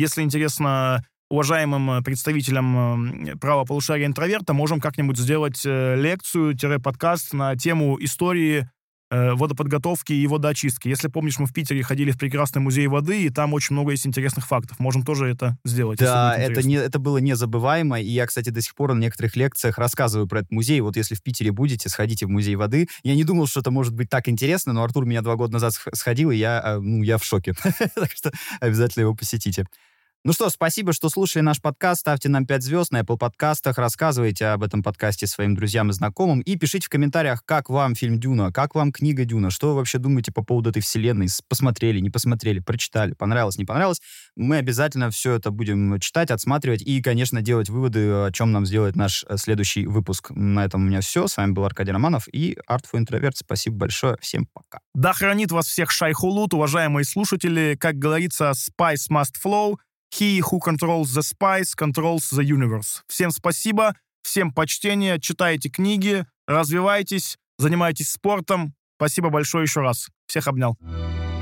уважаемым представителям правого полушария интроверта, можем как-нибудь сделать лекцию-подкаст на тему истории водоподготовки и водоочистки. Если помнишь, мы в Питере ходили в прекрасный музей воды, и там очень много есть интересных фактов. Можем тоже это сделать. Да, это было незабываемо, и я, кстати, до сих пор на некоторых лекциях рассказываю про этот музей. Вот если в Питере будете, сходите в музей воды. Я не думал, что это может быть так интересно, но Артур меня 2 года назад сходил, и я в шоке. Так что обязательно его посетите. Ну что, спасибо, что слушали наш подкаст. Ставьте нам 5 звезд на Apple подкастах, рассказывайте об этом подкасте своим друзьям и знакомым и пишите в комментариях, как вам фильм «Дюна», как вам книга «Дюна», что вы вообще думаете по поводу этой вселенной, посмотрели, не посмотрели, прочитали, понравилось, не понравилось. Мы обязательно все это будем читать, отсматривать и, конечно, делать выводы, о чем нам сделает наш следующий выпуск. На этом у меня все. С вами был Аркадий Романов и Art for Introvert. Спасибо большое. Всем пока. Да хранит вас всех Шайхулут, уважаемые слушатели. Как говорится, spice must flow. He who controls the spice controls the universe. Всем спасибо, всем почтение, читайте книги, развивайтесь, занимайтесь спортом. Спасибо большое еще раз. Всех обнял.